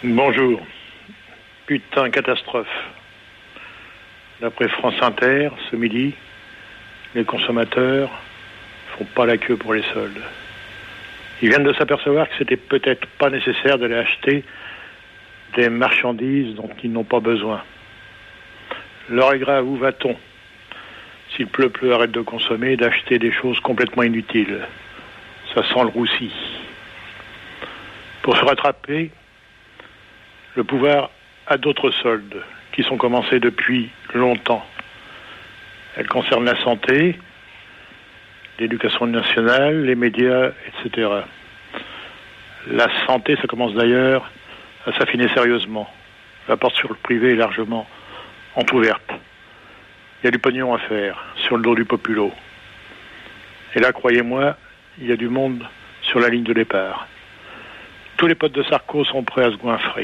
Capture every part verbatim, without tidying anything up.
Bonjour. Putain, catastrophe. D'après France Inter, ce midi, les consommateurs font pas la queue pour les soldes. Ils viennent de s'apercevoir que c'était peut-être pas nécessaire d'aller acheter des marchandises dont ils n'ont pas besoin. L'heure est grave, où va-t-on? S'il pleut, pleut, arrête de consommer, d'acheter des choses complètement inutiles. Ça sent le roussi. Pour se rattraper, le pouvoir a d'autres soldes qui sont commencés depuis longtemps. Elles concernent la santé, l'éducation nationale, les médias, et cetera. La santé, ça commence d'ailleurs à s'affiner sérieusement. La porte sur le privé est largement entrouverte. Il y a du pognon à faire sur le dos du populo. Et là, croyez-moi, il y a du monde sur la ligne de départ. Tous les potes de Sarko sont prêts à se goinfrer.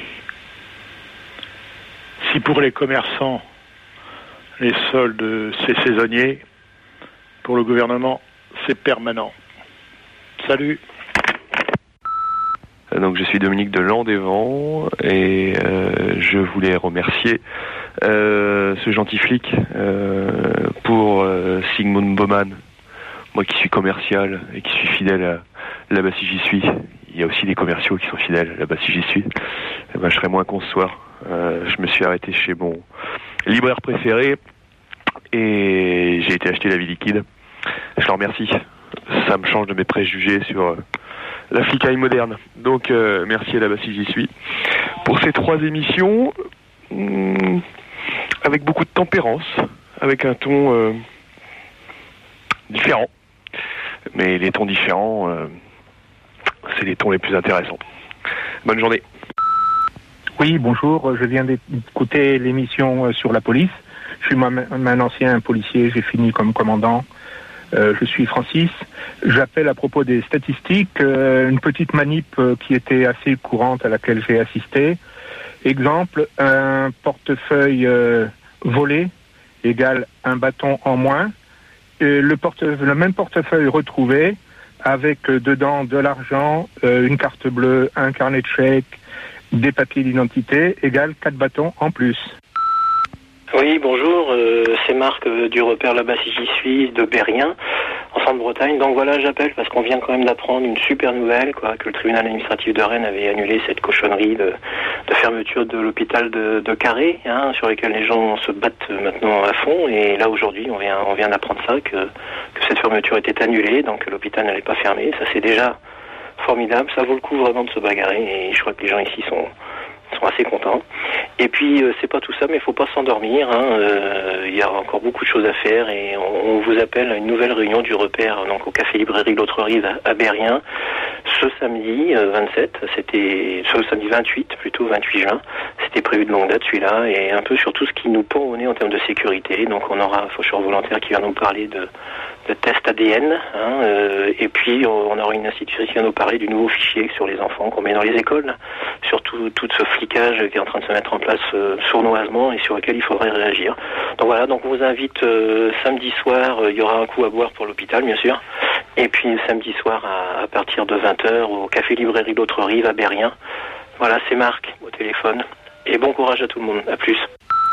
Si pour les commerçants, les soldes, c'est saisonnier, pour le gouvernement, c'est permanent. Salut. Donc je suis Dominique de Landévent et euh, je voulais remercier euh, ce gentil flic euh, pour euh, Sigmund Baumann. Moi qui suis commercial et qui suis fidèle à là-bas si j'y suis. Il y a aussi des commerciaux qui sont fidèles là-bas si j'y suis. Et ben, je serais moins con ce soir. Euh, je me suis arrêté chez mon libraire préféré et j'ai été acheter la vie liquide. Je le remercie. Ça me change de mes préjugés sur euh, la flicaille moderne. Donc euh, merci à là-bas si j'y suis. Pour ces trois émissions, hmm, avec beaucoup de tempérance, avec un ton euh, différent. Mais les tons différents, euh, c'est les tons les plus intéressants. Bonne journée. Oui, bonjour, je viens d'écouter l'émission sur la police. Je suis moi-même un ancien policier, j'ai fini comme commandant. Euh, je suis Francis. J'appelle à propos des statistiques, euh, une petite manip euh, qui était assez courante à laquelle j'ai assisté. Exemple, un portefeuille euh, volé égale un bâton en moins. Et le, porte- le même portefeuille retrouvé avec euh, dedans de l'argent, euh, une carte bleue, un carnet de chèques, des papiers d'identité égale quatre bâtons en plus. Oui, bonjour, euh, c'est Marc euh, du repère là-bas si j'y suis, de Berrien, en Centre-Bretagne. Donc voilà, j'appelle parce qu'on vient quand même d'apprendre une super nouvelle, quoi, que le tribunal administratif de Rennes avait annulé cette cochonnerie de, de fermeture de l'hôpital de, de Carré, hein, sur lequel les gens se battent maintenant à fond. Et là aujourd'hui, on vient, on vient d'apprendre ça, que, que cette fermeture était annulée, donc l'hôpital n'allait pas fermer. Ça c'est déjà formidable, ça vaut le coup vraiment de se bagarrer. Et je crois que les gens ici sont... sont assez contents. Et puis euh, c'est pas tout ça, mais il faut pas s'endormir, hein. euh, il y a encore beaucoup de choses à faire et on, on vous appelle à une nouvelle réunion du repère donc au café librairie l'autre rive à, à Berrien ce samedi euh, vingt-sept, c'était ce samedi vingt-huit plutôt vingt-huit juin, c'était prévu de longue date celui-là, et un peu sur tout ce qui nous pend au nez en termes de sécurité. Donc on aura un faucheur volontaire qui va nous parler de de tests A D N, hein, euh, et puis on aura une institution qui va nous parler du nouveau fichier sur les enfants qu'on met dans les écoles, surtout tout ce flicage qui est en train de se mettre en place euh, sournoisement et sur lequel il faudrait réagir. Donc voilà, donc on vous invite euh, samedi soir, euh, il y aura un coup à boire pour l'hôpital bien sûr, et puis samedi soir à, à partir de vingt heures au café librairie l'autre rive à Berrien. Voilà, c'est Marc au téléphone, et bon courage à tout le monde, à plus.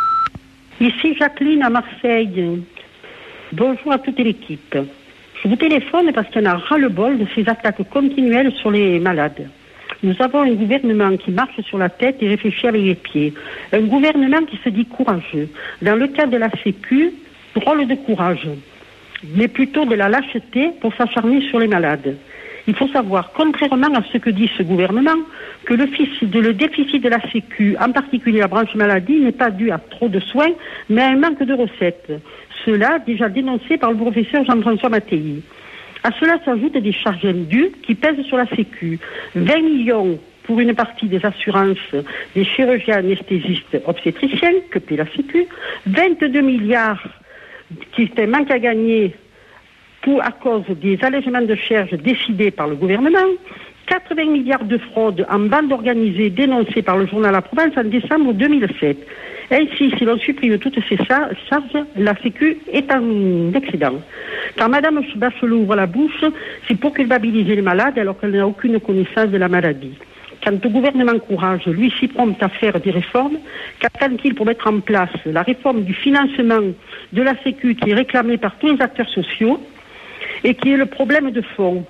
Ici Jacqueline à Marseille. Bonjour à toute l'équipe. Je vous téléphone parce qu'il y en a ras-le-bol de ces attaques continuelles sur les malades. Nous avons un gouvernement qui marche sur la tête et réfléchit avec les pieds. Un gouvernement qui se dit courageux. Dans le cas de la Sécu, drôle de courage, mais plutôt de la lâcheté pour s'acharner sur les malades. Il faut savoir, contrairement à ce que dit ce gouvernement, que le, de, le déficit de la Sécu, en particulier la branche maladie, n'est pas dû à trop de soins, mais à un manque de recettes. Cela déjà dénoncé par le professeur Jean-François Mattei. À cela s'ajoutent des charges indues qui pèsent sur la Sécu. vingt millions pour une partie des assurances des chirurgiens anesthésistes obstétriciens que paie la Sécu, vingt-deux milliards qui est un manque à gagner pour, à cause des allègements de charges décidés par le gouvernement, quatre-vingts milliards de fraude en bande organisée dénoncée par le journal La Provence en décembre deux mille sept. Ainsi, si l'on supprime toutes ces charges, la Sécu est en excédent. Quand Mme Bachelot ouvre la bouche, c'est pour culpabiliser les malades alors qu'elle n'a aucune connaissance de la maladie. quand le gouvernement Courage, lui, s'y prompte à faire des réformes, qu'attend-il pour mettre en place la réforme du financement de la Sécu qui est réclamée par tous les acteurs sociaux et qui est le problème de fond?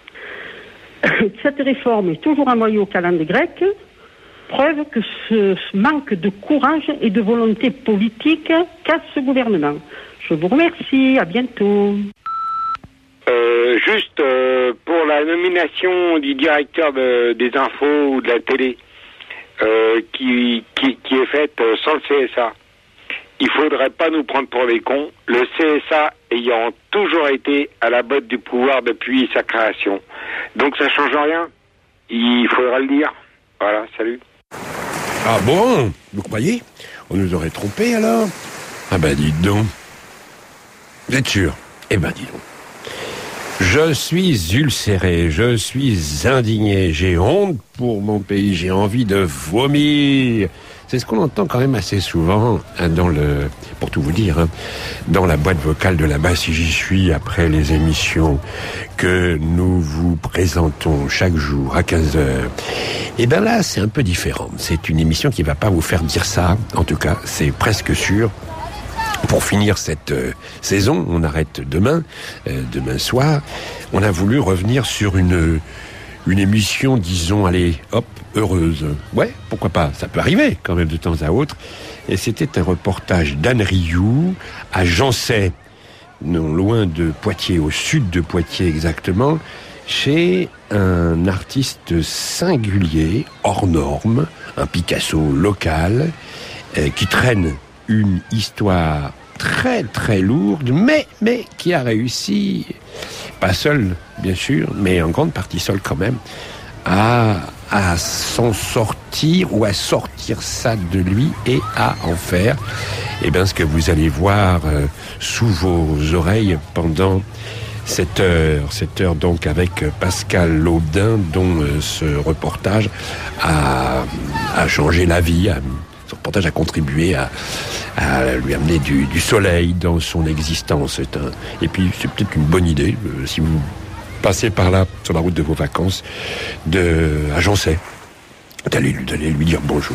Cette réforme est toujours envoyée aux calendes grecques, preuve que ce manque de courage et de volonté politique qu'a ce gouvernement. Je vous remercie, à bientôt. Euh, juste euh, pour la nomination du directeur de, des infos ou de la télé euh, qui, qui, qui est faite sans le C S A, il faudrait pas nous prendre pour des cons, le C S A ayant toujours été à la botte du pouvoir depuis sa création. Donc ça change rien, il faudra le dire. Voilà, salut. Ah bon? Vous croyez? On nous aurait trompés alors? Ah ben dites donc. Vous êtes sûr? Eh ben dis donc. Je suis ulcéré, je suis indigné, j'ai honte pour mon pays, j'ai envie de vomir. C'est ce qu'on entend quand même assez souvent hein, dans le, pour tout vous dire, hein, dans la boîte vocale de là-bas si j'y suis après les émissions que nous vous présentons chaque jour à quinze heures. Et ben là, c'est un peu différent. C'est une émission qui va pas vous faire dire ça. En tout cas, c'est presque sûr. Pour finir cette euh, saison, on arrête demain, euh, demain soir. On a voulu revenir sur une une émission, disons, allez, hop, heureuse. Ouais, pourquoi pas, ça peut arriver quand même de temps à autre. Et c'était un reportage d'Anne Rioux à Jancet, non loin de Poitiers, au sud de Poitiers exactement, chez un artiste singulier, hors norme, un Picasso local, euh, qui traîne une histoire très très lourde, mais, mais qui a réussi, pas seul bien sûr, mais en grande partie seul quand même, à, à s'en sortir ou à sortir ça de lui et à en faire eh bien, ce que vous allez voir euh, sous vos oreilles pendant cette heure, cette heure donc avec Pascal Laudin, dont euh, ce reportage a, a changé la vie, a, ce reportage a contribué à, à lui amener du, du soleil dans son existence. C'est un, et puis c'est peut-être une bonne idée, euh, si vous passez par là, sur la route de vos vacances, de, à Jancet, d'aller, d'aller lui dire bonjour.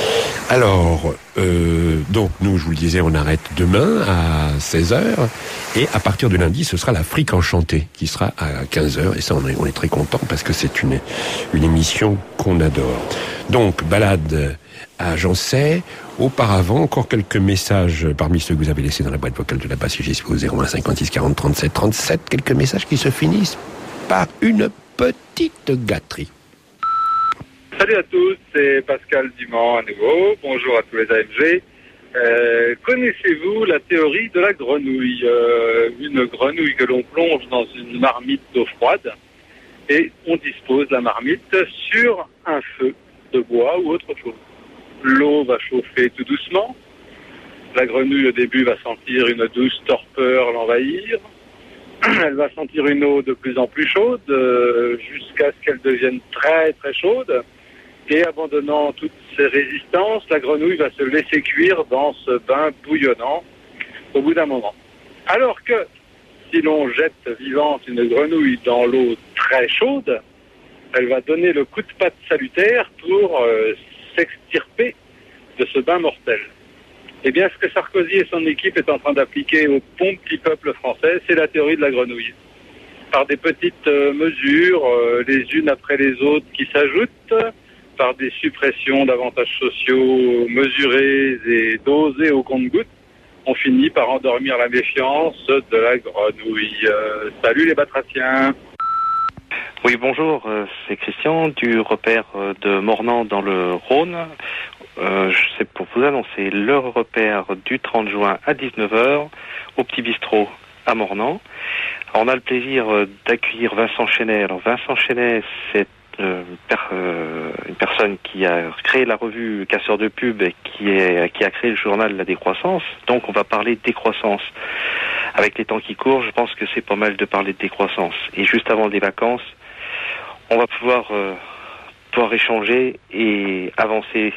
Alors, euh, donc nous, je vous le disais, on arrête demain à seize heures, et à partir de lundi, ce sera l'Afrique enchantée, qui sera à quinze heures, et ça, on est, on est très content, parce que c'est une, une émission qu'on adore. Donc, balade à Jancet. Auparavant, encore quelques messages parmi ceux que vous avez laissés dans la boîte vocale de la base C G S P au zéro un cinquante-six quarante trente-sept trente-sept, quelques messages qui se finissent par une petite gâterie. Salut à tous, c'est Pascal Dumont à nouveau. Bonjour à tous les A M G. Euh, connaissez-vous la théorie de la grenouille euh, Une grenouille que l'on plonge dans une marmite d'eau froide et on dispose la marmite sur un feu de bois ou autre chose. L'eau va chauffer tout doucement. La grenouille au début va sentir une douce torpeur l'envahir. Elle va sentir une eau de plus en plus chaude euh, jusqu'à ce qu'elle devienne très très chaude. Et abandonnant toutes ses résistances, la grenouille va se laisser cuire dans ce bain bouillonnant au bout d'un moment. Alors que si l'on jette vivante une grenouille dans l'eau très chaude, elle va donner le coup de patte salutaire pour euh, s'extirper de ce bain mortel. Eh bien, ce que Sarkozy et son équipe est en train d'appliquer au bon petit peuple français, c'est la théorie de la grenouille. Par des petites euh, mesures, euh, les unes après les autres qui s'ajoutent, par des suppressions d'avantages sociaux mesurés et dosés au compte-gouttes, on finit par endormir la méfiance de la grenouille. Euh, salut les batraciens. Oui, bonjour, euh, c'est Christian du repère euh, de Mornan dans le Rhône. Euh, c'est pour vous annoncer le repère du trente juin à dix-neuf heures au Petit Bistrot à Mornan. Alors, on a le plaisir euh, d'accueillir Vincent Chenet. Alors Vincent Chenet, c'est euh, per, euh, une personne qui a créé la revue Casseur de pub et qui, est, qui a créé le journal La Décroissance. Donc on va parler de décroissance. Avec les temps qui courent, je pense que c'est pas mal de parler de décroissance. Et juste avant les vacances, on va pouvoir, euh, pouvoir échanger et avancer.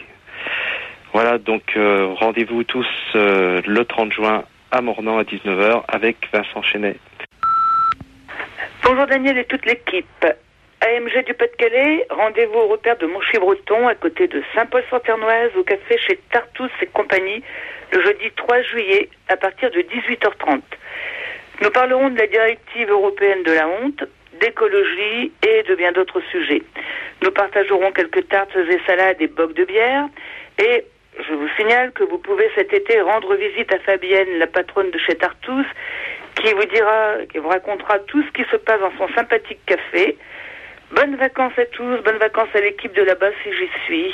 Voilà, donc euh, rendez-vous tous euh, le trente juin à Mornan à dix-neuf heures avec Vincent Chenet. Bonjour Daniel et toute l'équipe. A M G du Pas-de-Calais, rendez-vous au repère de Monchy-Breton, à côté de Saint-Paul-sur-Ternoise, au café chez Tartous et compagnie, le jeudi trois juillet, à partir de dix-huit heures trente. Nous parlerons de la directive européenne de la honte, d'écologie et de bien d'autres sujets. Nous partagerons quelques tartes et salades et bocs de bière. Et je vous signale que vous pouvez cet été rendre visite à Fabienne, la patronne de chez Tartous, qui vous dira, qui vous racontera tout ce qui se passe dans son sympathique café. Bonnes vacances à tous, bonnes vacances à l'équipe de là-bas si j'y suis.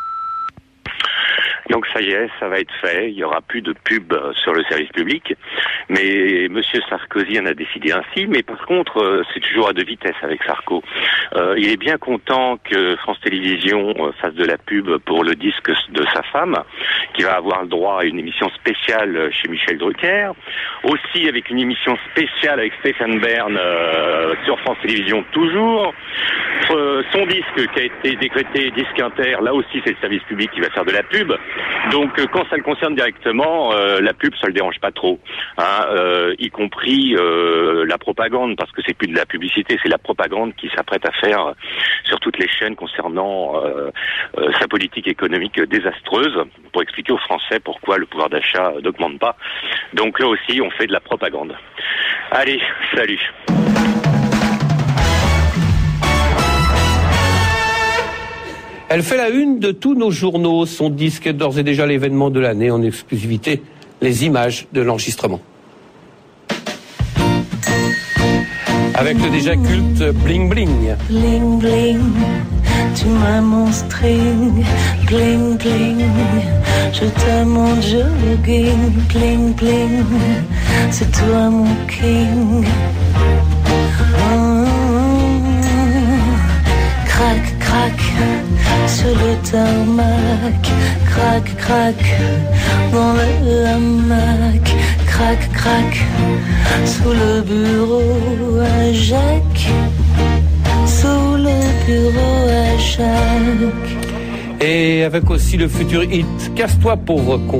Donc ça y est, ça va être fait, il n'y aura plus de pub sur le service public, mais Monsieur Sarkozy en a décidé ainsi, mais par contre, c'est toujours à deux vitesses avec Sarko. Euh, il est bien content que France Télévisions fasse de la pub pour le disque de sa femme, qui va avoir le droit à une émission spéciale chez Michel Drucker, aussi avec une émission spéciale avec Stéphane Bern euh, sur France Télévisions toujours. Euh, son disque qui a été décrété disque inter, là aussi c'est le service public qui va faire de la pub. Donc euh, quand ça le concerne directement, euh, la pub ça le dérange pas trop, hein, euh, y compris euh, la propagande, parce que c'est plus de la publicité, c'est la propagande qui s'apprête à faire sur toutes les chaînes concernant euh, euh, sa politique économique désastreuse, pour expliquer aux Français pourquoi le pouvoir d'achat n'augmente pas. Donc là aussi on fait de la propagande. Allez, salut. Elle fait la une de tous nos journaux. Son disque est d'ores et déjà l'événement de l'année, en exclusivité, les images de l'enregistrement. Avec le déjà culte Bling Bling. Bling Bling, tu m'as mon string. Bling Bling, je t'aime mon jogging. Bling Bling, c'est toi mon king. Mmh. Crac, crac, sur le tarmac. Crac, crac, dans le hamac. Crac, crac, sous le bureau à Jacques. Sous le bureau à Jacques. Et avec aussi le futur hit Casse-toi pauvre con.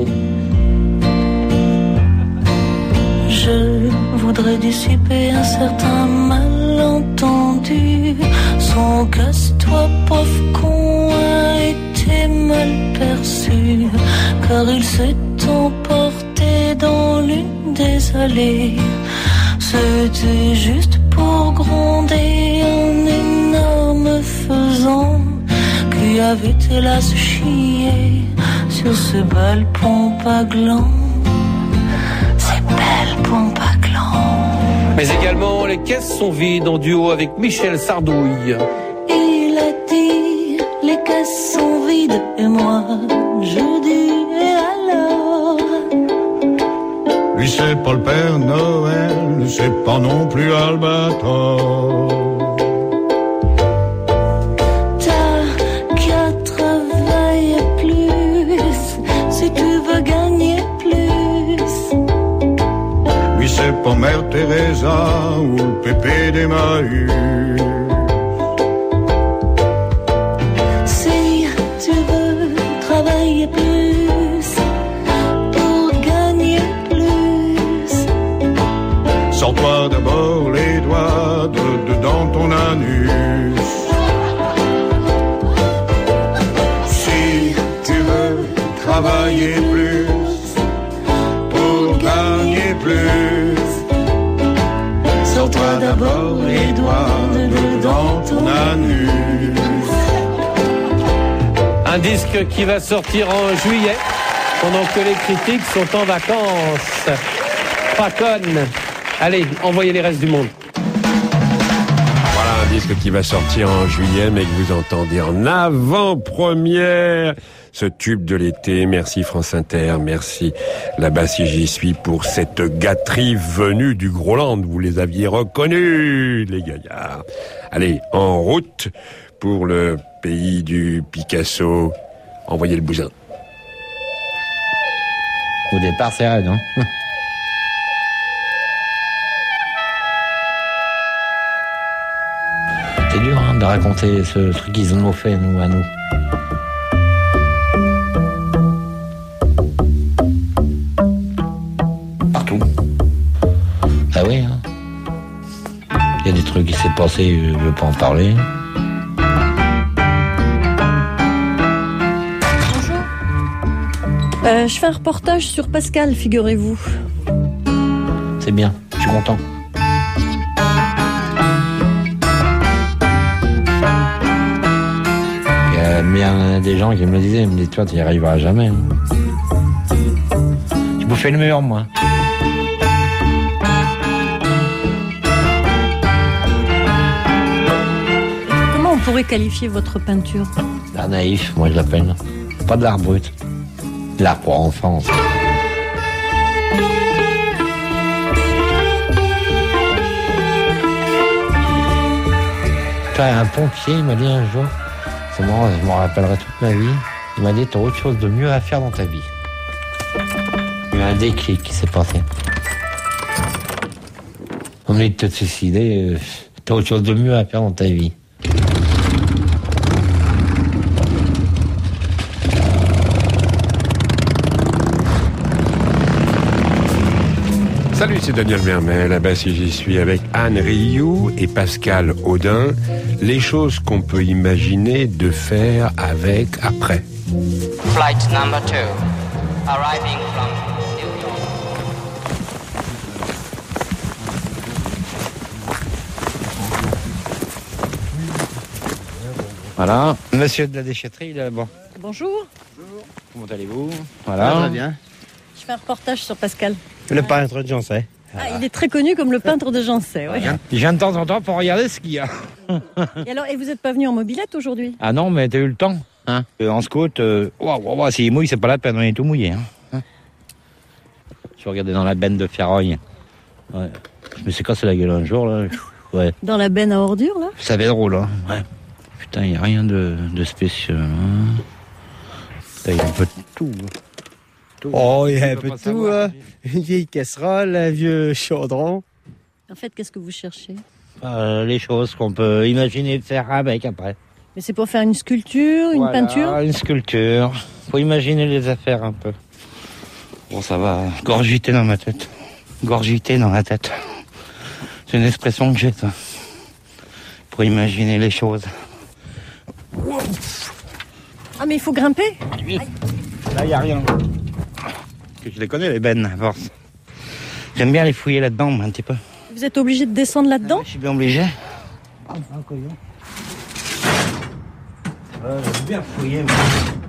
Je voudrais dissiper un certain malentendu. Son casse-toi pauvre con a été mal perçu, car il s'est emporté dans l'une des allées. C'était juste pour gronder un énorme faisan qui avait été là se chier sur ce bel pompe à gland. Ces belles pompes à gland. Mais également, les caisses sont vides en duo avec Michel Sardouille. Il a dit, les caisses sont vides, et moi, je dis, et alors? Lui, c'est pas le Père Noël, c'est pas non plus Albator. T'as qu'à travailler plus, si tu veux gagner plus. Lui, c'est pas Mère Teresa ou le pépé d'Emmaüs. Si tu veux travailler plus pour gagner plus, sors-toi d'abord les doigts de dedans ton anus. Si tu veux travailler plus pour gagner plus, sors-toi d'abord les doigts de dedans ton anus. Un disque qui va sortir en juillet, pendant que les critiques sont en vacances. Pas conne. Allez, envoyez les restes du monde. Voilà un disque qui va sortir en juillet, mais que vous entendez en avant-première. Ce tube de l'été. Merci France Inter, merci là-bas si j'y suis pour cette gâterie venue du Groland. Vous les aviez reconnus, les gaillards. Allez, en route pour le pays du Picasso. Envoyez le bousin. Au départ, c'est raide, hein. C'est dur, hein, de raconter ce truc qu'ils nous ont fait, nous, à nous. Partout. Ah oui, hein. Il y a des truc qui s'est passé, je veux pas en parler. Bonjour. Euh, je fais un reportage sur Pascal, figurez-vous. C'est bien, je suis content. Il y a bien des gens qui me le disaient, ils me disaient, toi, tu n'y arriveras jamais. Je bouffais le mur, moi. Comment on pourrait qualifier votre peinture? L'art naïf, moi je l'appelle. Pas de l'art brut. De l'art pour enfants. Un pompier, il m'a dit un jour, c'est marrant, je m'en rappellerai toute ma vie, il m'a dit, t'as autre chose de mieux à faire dans ta vie. Il y a eu un déclic qui s'est passé. On me dit de te suicider, euh, t'as autre chose de mieux à faire dans ta vie. Salut, c'est Daniel Vermel. Là-bas, si j'y suis avec Anne Rioux et Pascal Audin. Les choses qu'on peut imaginer de faire avec après. Flight number two, arriving from New York. Voilà, monsieur de la déchetterie, là, bon. Bonjour. Comment allez-vous? Voilà. Ça va bien. Je fais un reportage sur Pascal. Le peintre de Jancet. Ah, il est très connu comme le peintre de Jancet, ouais. Je viens de temps en temps pour regarder ce qu'il y a. Et alors, et vous n'êtes pas venu en mobilette aujourd'hui? Ah non, mais t'as eu le temps, hein? Euh, en scout, euh, wow, wow, wow, s'il mouille, c'est pas la peine, on est tout mouillé, hein. hein Je vais regarder dans la benne de ferraille. Ouais. Je me suis cassé la gueule un jour, là. Ouais. Dans la benne à ordures, là? Ça va être drôle, hein. Ouais. Putain, il n'y a rien de, de spécial, hein. Putain, il y a un peu de tout, hein. Tout. Oh, il y a un peu de tout, hein. Une vieille casserole, un vieux chaudron. En fait, qu'est-ce que vous cherchez? euh, Les choses qu'on peut imaginer de faire avec après. Mais c'est pour faire une sculpture, une voilà, peinture? Une sculpture. Faut imaginer les affaires un peu. Bon, ça va, gorgiter dans ma tête. Gorgiter dans la tête. C'est une expression que j'ai, ça. Pour imaginer les choses. Ah, mais il faut grimper? Oui. Là, il n'y a rien. Je les connais, les bennes, à force. J'aime bien les fouiller là-dedans, un petit peu. Vous êtes obligé de descendre là-dedans? Ah, je suis bien obligé. Ah, un couillon. Euh, j'aime bien fouiller, mais...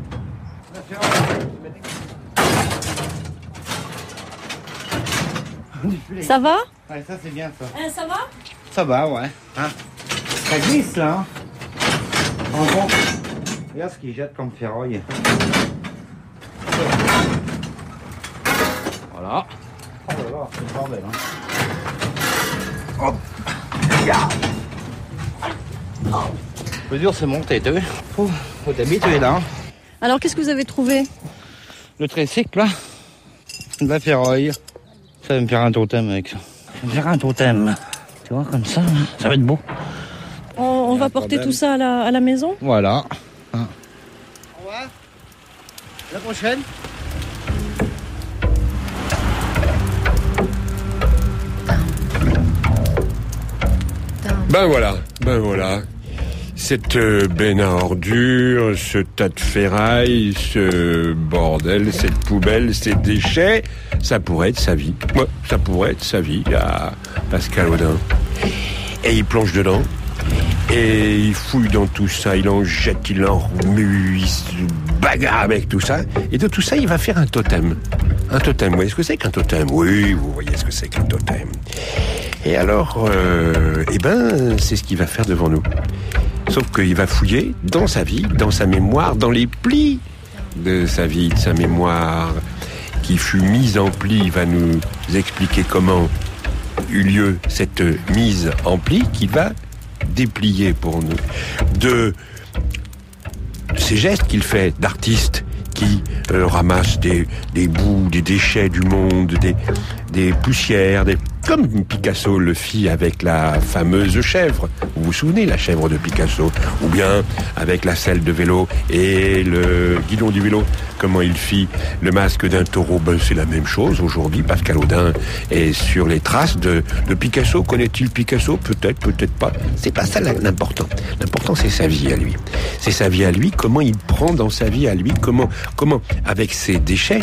Ça va? Ouais, ça c'est bien, ça. Euh, ça va? Ça va, ouais. Hein, ça glisse, là. Hein. En gros, regarde ce qu'il jette comme ferraille. Voilà. Oh là là, c'est le bordel, hein. Hop. Yeah. Le plus dur, c'est monter, t'as vu? Faut, faut t'habituer, là. Hein. Alors, qu'est-ce que vous avez trouvé? Le tricycle, là. De la ferraille. Ça va me faire un totem avec ça. Je vais me faire un totem. Tu vois, comme ça, ça va être beau. On, on va porter problème. tout ça à la, à la maison? Voilà. Hein. Au revoir. La prochaine. Ben voilà, ben voilà. Cette euh, benne à ordures, ce tas de ferraille, ce bordel, cette poubelle, ces déchets, ça pourrait être sa vie. Ouais, ça pourrait être sa vie à Pascal Audin. Et il plonge dedans, et il fouille dans tout ça, il en jette, il en remue, il se bagarre avec tout ça. Et de tout ça, il va faire un totem. Un totem, vous voyez ce que c'est qu'un totem? Oui, vous voyez ce que c'est qu'un totem. Et alors, euh, eh ben, c'est ce qu'il va faire devant nous. Sauf qu'il va fouiller dans sa vie, dans sa mémoire, dans les plis de sa vie, de sa mémoire, qui fut mise en pli. Il va nous expliquer comment eut lieu cette mise en pli qu'il va déplier pour nous. De ces gestes qu'il fait d'artiste qui euh, ramasse des, des bouts, des déchets du monde, des, des poussières, des... comme Picasso le fit avec la fameuse chèvre. Vous vous souvenez, la chèvre de Picasso? Ou bien avec la selle de vélo et le guidon du vélo, comment il fit le masque d'un taureau. Ben, c'est la même chose aujourd'hui. Pascal Audin est sur les traces de, de Picasso. Connaît-il Picasso? Peut-être, peut-être pas. C'est pas ça l'important. L'important, c'est sa vie à lui. C'est sa vie à lui, comment il prend dans sa vie à lui, comment, comment avec ses déchets,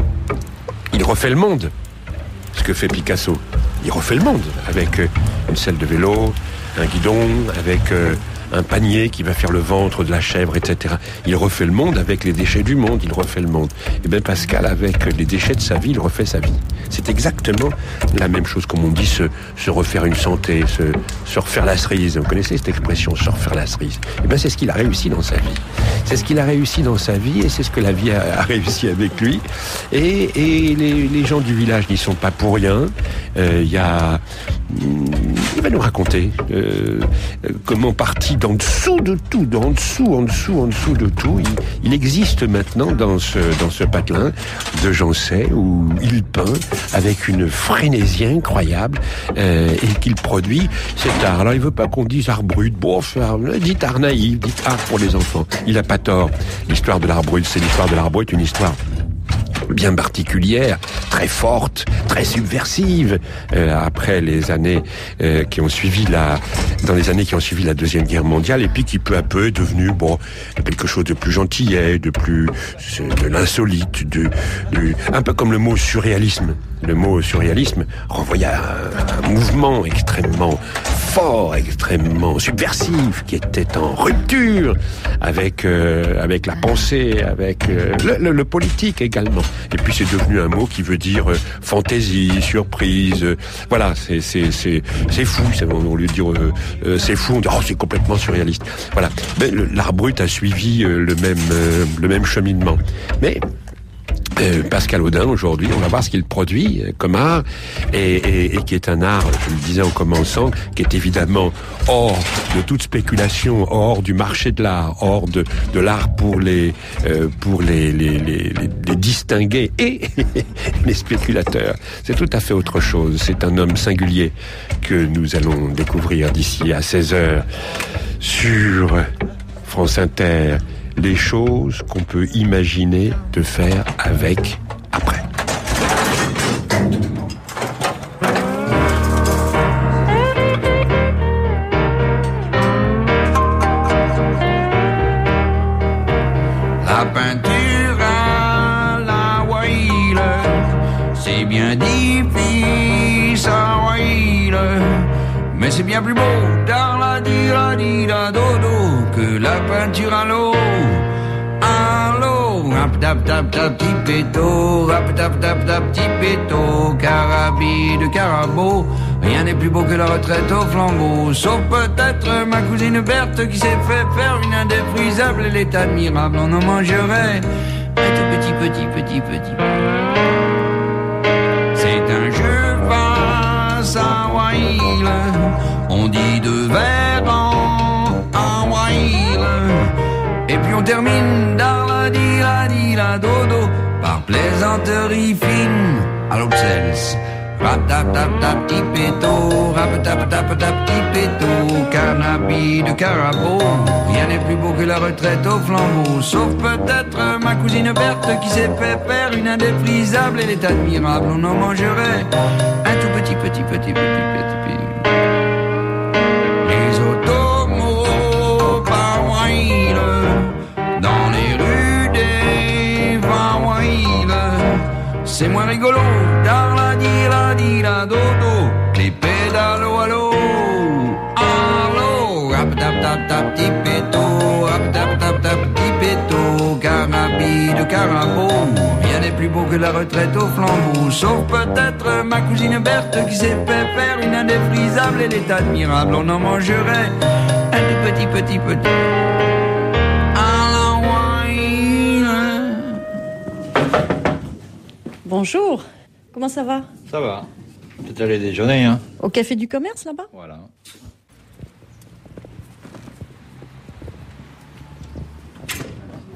il refait le monde. Ce que fait Picasso, il refait le monde avec une selle de vélo, un guidon, avec euh, un panier qui va faire le ventre de la chèvre, et cetera. Il refait le monde avec les déchets du monde, il refait le monde. Et bien Pascal, avec les déchets de sa vie, il refait sa vie. C'est exactement la même chose, comme on dit, se, se refaire une santé, se, se refaire la cerise. Vous connaissez cette expression, se refaire la cerise? Et bien c'est ce qu'il a réussi dans sa vie. C'est ce qu'il a réussi dans sa vie et c'est ce que la vie a, a réussi avec lui. Et, et les, les gens du village n'y sont pas pour rien. Il euh, y a... Il va nous raconter euh, comment parti d'en dessous de tout, d'en dessous, en dessous, en dessous de tout, il, il existe maintenant dans ce, dans ce patelin de Jancet où il peint avec une frénésie incroyable euh, et qu'il produit cet art. Alors il veut pas qu'on dise art brut, bof, dites art naïf, dites art pour les enfants. Il a pas tort. L'histoire de l'art brut, c'est l'histoire de l'art brut, une histoire bien particulière, très forte, très subversive. Euh, après les années euh, qui ont suivi la, dans les années qui ont suivi la deuxième guerre mondiale, et puis qui peu à peu est devenu bon quelque chose de plus gentillet, de plus de l'insolite, de, de un peu comme le mot surréalisme. Le mot surréalisme renvoyait à un, un mouvement extrêmement fort, extrêmement subversif, qui était en rupture avec euh, avec la pensée, avec euh, le, le, le politique également. Et puis c'est devenu un mot qui veut dire euh, fantaisie, surprise. Euh, voilà, c'est c'est c'est c'est fou. C'est, au lieu de dire euh, euh, c'est fou, on dit oh c'est complètement surréaliste. Voilà. Mais le, l'art brut a suivi euh, le même euh, le même cheminement. Mais Euh, Pascal Audin, aujourd'hui, on va voir ce qu'il produit euh, comme art, et, et, et qui est un art, je le disais en commençant, qui est évidemment hors de toute spéculation, hors du marché de l'art, hors de, de l'art pour les euh, pour les, les, les, les, les distingués et les spéculateurs. C'est tout à fait autre chose. C'est un homme singulier que nous allons découvrir d'ici à seize heures sur France Inter. Les choses qu'on peut imaginer de faire avec après. La peinture à la Whale, c'est bien difficile à Whale, mais c'est bien plus beau dans la di la di la dodo que la peinture à l'eau. À l'eau, rap tap tap tap tipéto, rap tap tap tap tipéto, carabi de carabo. Rien n'est plus beau que la retraite au flambeau, sauf peut-être ma cousine Berthe qui s'est fait faire une indéfrisable et l'état admirable. On en mangerait un tout petit petit petit petit. C'est un jeu face à Whale. On dit deux vers en, en Whale. Et puis on termine dans la di la di la dodo par plaisanterie fine à l'Obsels. Rap tap tap tap tipéto, rap tap tap tap tipéto, carnabi de carabo. Rien n'est plus beau que la retraite au flambeau, sauf peut-être ma cousine Berthe qui s'est fait faire une indéfrisable et elle est admirable. On en mangerait un tout petit petit petit petit petit petit. Les automos par Whale, dans les rues des Van Whale, c'est moins rigolo dans la di la di la dodo, les pédalos à l'eau, à l'eau, rap tap tap tap tipéto, rap tap tap tap tipéto, carabi de carabo. Rien n'est plus beau que la retraite au flambeau, sauf peut-être ma cousine Berthe qui s'est fait faire une indéfrisable et elle est admirable. On en mangerait un tout petit petit petit. Bonjour, comment ça va? Ça va, peut-être aller déjeuner, hein. Au café du commerce, là-bas? Voilà.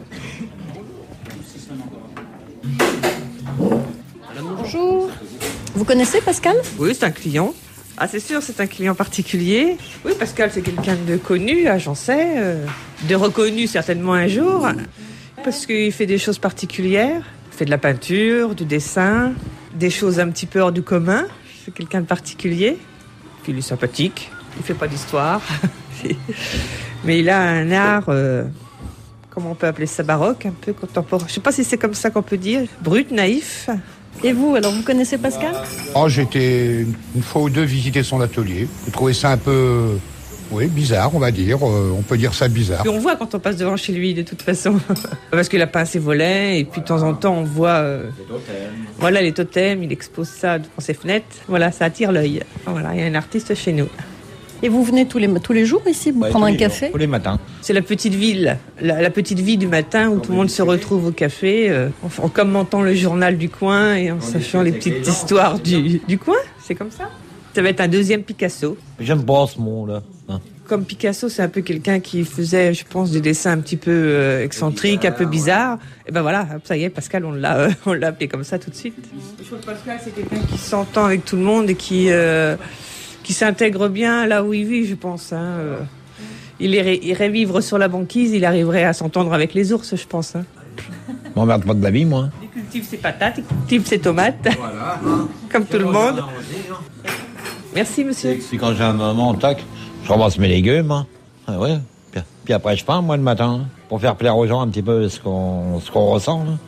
Bonjour. Vous connaissez Pascal? Oui, c'est un client. Ah, c'est sûr, c'est un client particulier. Oui, Pascal, c'est quelqu'un de connu, ah, j'en sais, euh, de reconnu certainement un jour, parce qu'il fait des choses particulières. Il fait de la peinture, du dessin, des choses un petit peu hors du commun. C'est quelqu'un de particulier. Puis il est sympathique, il fait pas d'histoire. Mais il a un art, euh, comment on peut appeler ça, baroque, un peu contemporain. Je sais pas si c'est comme ça qu'on peut dire, brut, naïf. Et vous, alors, vous connaissez Pascal? Oh, j'ai été une fois ou deux visiter son atelier. J'ai trouvé ça un peu, oui, bizarre, on va dire. Euh, on peut dire ça bizarre. Et on voit quand on passe devant chez lui, de toute façon. Parce qu'il a peint ses volets, et puis de temps en temps, on voit... Euh, voilà, les totems, il expose ça devant ses fenêtres. Voilà, ça attire l'œil. Voilà, il y a un artiste chez nous. Et vous venez tous les, tous les jours ici, vous ouais, prendre un café? Tous les matins. C'est la petite ville, la, la petite vie du matin où tout le monde se retrouve au café, euh, en, en commentant le journal du coin et en sachant les petites histoires du, du coin. C'est comme ça. Ça va être un deuxième Picasso. J'aime pas ce mot-là. Hein. Comme Picasso, c'est un peu quelqu'un qui faisait, je pense, des dessins un petit peu euh, excentriques, un peu bizarres. Et ben voilà, ça y est, Pascal, on l'a, euh, on l'a appelé comme ça tout de suite. Je trouve que Pascal, c'est quelqu'un qui s'entend avec tout le monde et qui... Euh, qui s'intègre bien là où il vit, je pense. Hein. Euh, il irait vivre sur la banquise, il arriverait à s'entendre avec les ours, je pense. Hein. M'emmerde pas de la vie, moi. Il cultive ses patates, il cultive ses tomates, voilà. Comme tout le monde. Merci, monsieur. C'est quand j'ai un moment, tac, je ramasse mes légumes. Hein. Ah ouais. Puis, puis après, je peins, moi, le matin, hein, pour faire plaire aux gens un petit peu ce qu'on, ce qu'on ressent. Là.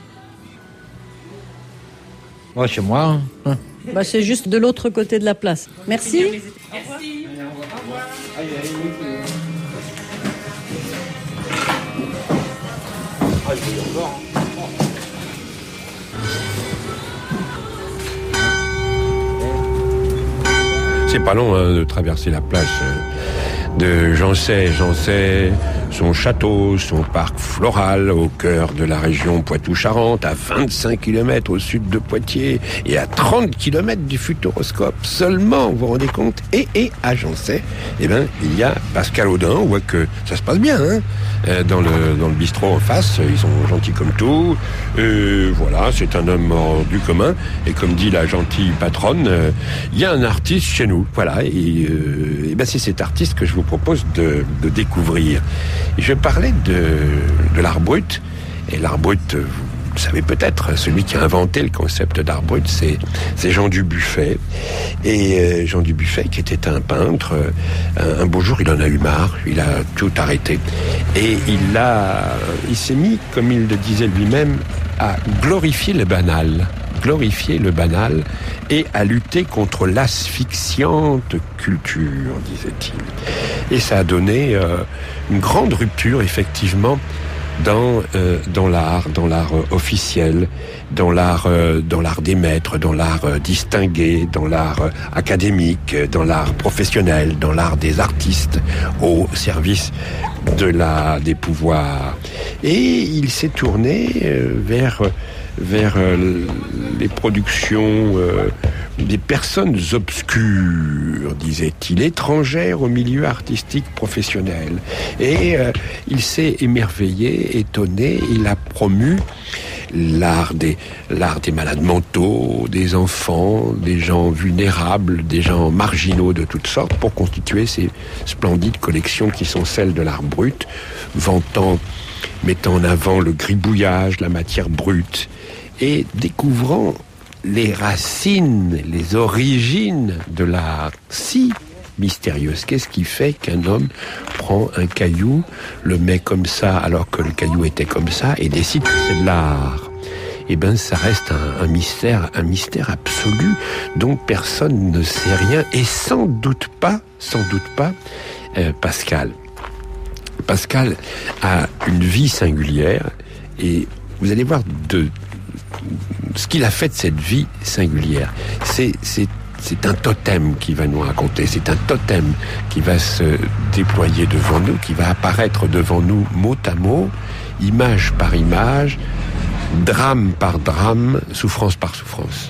Moi, chez moi. Hein. Bah, c'est juste de l'autre côté de la place. Merci. Merci. C'est pas long hein, de traverser la place de Jancey. Jancey, son château, son parc floral au cœur de la région Poitou-Charentes, à vingt-cinq kilomètres au sud de Poitiers et à trente kilomètres du Futuroscope seulement, vous vous rendez compte? Et, et à Jancey, eh ben, il y a Pascal Audin. On voit que ça se passe bien hein, dans le dans le bistrot en face. Ils sont gentils comme tout. Euh, voilà, c'est un homme hors du commun. Et comme dit la gentille patronne, euh, il y a un artiste chez nous. Voilà, et, euh, et ben c'est cet artiste que je vous propose de, de découvrir. Et je parlais de, de l'art brut. Et l'art brut, vous savez peut-être, celui qui a inventé le concept d'art brut, c'est, c'est Jean Dubuffet. Et euh, Jean Dubuffet, qui était un peintre, un, un beau jour, il en a eu marre, il a tout arrêté. Et il, a, il s'est mis, comme il le disait lui-même, à glorifier le banal. glorifier le banal et à lutter contre l'asphyxiante culture, disait-il. Et ça a donné euh, une grande rupture, effectivement, dans euh, dans l'art, dans l'art euh, officiel, dans l'art euh, dans l'art des maîtres, dans l'art euh, distingué, dans l'art euh, académique, dans l'art professionnel, dans l'art des artistes, au service de la des pouvoirs. Et il s'est tourné euh, vers vers euh, les productions euh, des personnes obscures, disait-il, étrangères au milieu artistique professionnel. Et euh, il s'est émerveillé, étonné, il a promu l'art des, l'art des malades mentaux, des enfants, des gens vulnérables, des gens marginaux de toutes sortes, pour constituer ces splendides collections qui sont celles de l'art brut, vantant, mettant en avant le gribouillage, la matière brute, et découvrant les racines, les origines de l'art si mystérieuse. Qu'est-ce qui fait qu'un homme prend un caillou, le met comme ça alors que le caillou était comme ça et décide que c'est de l'art? Eh ben, ça reste un, un mystère, un mystère absolu dont personne ne sait rien, et sans doute pas, sans doute pas, euh, Pascal. Pascal a une vie singulière, et vous allez voir de ce qu'il a fait de cette vie singulière. C'est, c'est, c'est un totem qui va nous raconter, c'est un totem qui va se déployer devant nous, qui va apparaître devant nous mot à mot, image par image, drame par drame, souffrance par souffrance.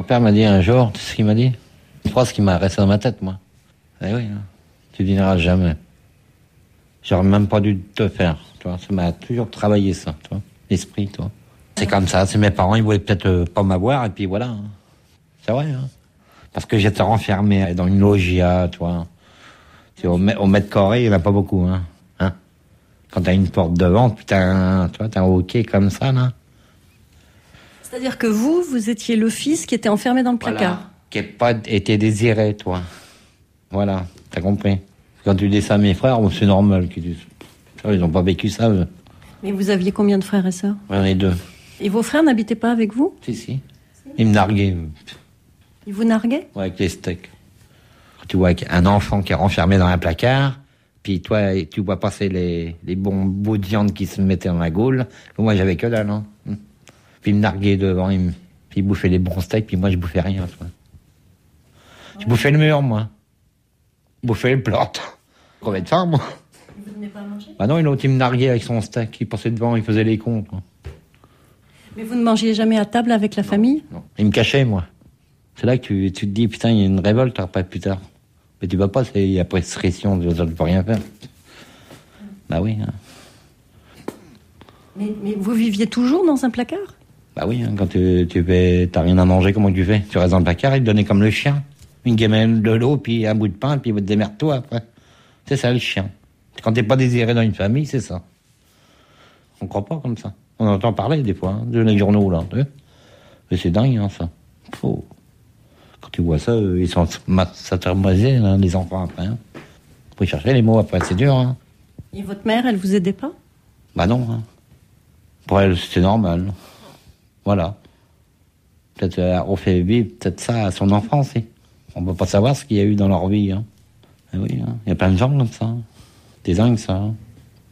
père m'a dit un jour, tu sais ce qu'il m'a dit? Une phrase qui m'a resté dans ma tête, moi. Eh oui, hein. Tu dîneras jamais. J'aurais même pas dû te faire, tu vois. Ça m'a toujours travaillé, ça, tu vois. L'esprit, tu vois. C'est comme ça, c'est mes parents, ils voulaient peut-être euh, pas m'avoir, et puis voilà. Hein. C'est vrai, hein. Parce que j'étais renfermé dans une loggia, tu vois. Tu vois, au, au mètre carré, il n'y en a pas beaucoup, hein. hein Quand t'as une porte devant, putain, tu vois, t'as un hockey comme ça, là. C'est-à-dire que vous, vous étiez le fils qui était enfermé dans le placard. Voilà. Qui n'a pas été désiré, toi. Voilà, t'as compris. Quand tu dis ça à mes frères, c'est normal qu'ils disent. Ils n'ont pas vécu ça, eux. Mais vous aviez combien de frères et sœurs? J'en ai deux. Et vos frères n'habitaient pas avec vous? Si, si. Ils me narguaient. Ils vous narguaient? Ouais, avec les steaks. Quand tu vois un enfant qui est renfermé dans un placard, puis toi, tu vois passer les, les bons bouts de viande qui se mettaient dans la gaule. Moi, j'avais que dalle, hein. Puis ils me narguaient devant, ils me... puis ils bouffaient les bons steaks, puis moi, je bouffais rien, toi. Je bouffais le mur, moi. Je bouffais le plat. Crevais de faim, moi. Vous ne venez pas à manger? Bah non, l'autre, il me narguait avec son steak. Il passait devant, il faisait les comptes. Mais vous ne mangiez jamais à table avec la famille? Non. Il me cachait, moi. C'est là que tu, tu te dis, putain, il y a une révolte après, plus tard. Mais tu vas pas, il y a prescription, tu ne peux rien faire. Bah oui. Hein. Mais, mais vous viviez toujours dans un placard? Bah oui, hein, quand tu, tu fais, t'as rien à manger, comment tu fais? Tu restes dans le placard, il te donnait comme le chien. Une gamelle de l'eau, puis un bout de pain, puis démerde-toi après. C'est ça le chien. Quand t'es pas désiré dans une famille, c'est ça. On croit pas comme ça. On entend parler des fois, hein, de les journaux là. Mais c'est dingue, hein, ça. Faut... Quand tu vois ça, ils sont saturnisés, hein, les enfants après. Hein. Faut y chercher les mots après, c'est dur. Hein. Et votre mère, elle vous aidait pas? Bah non. Hein. Pour elle, c'était normal. Voilà. Peut-être euh, on fait vivre peut-être ça à son enfant aussi. On peut pas savoir ce qu'il y a eu dans leur vie. Hein. Et oui, il hein. y a plein de gens comme ça. C'est dingue, ça. Hein.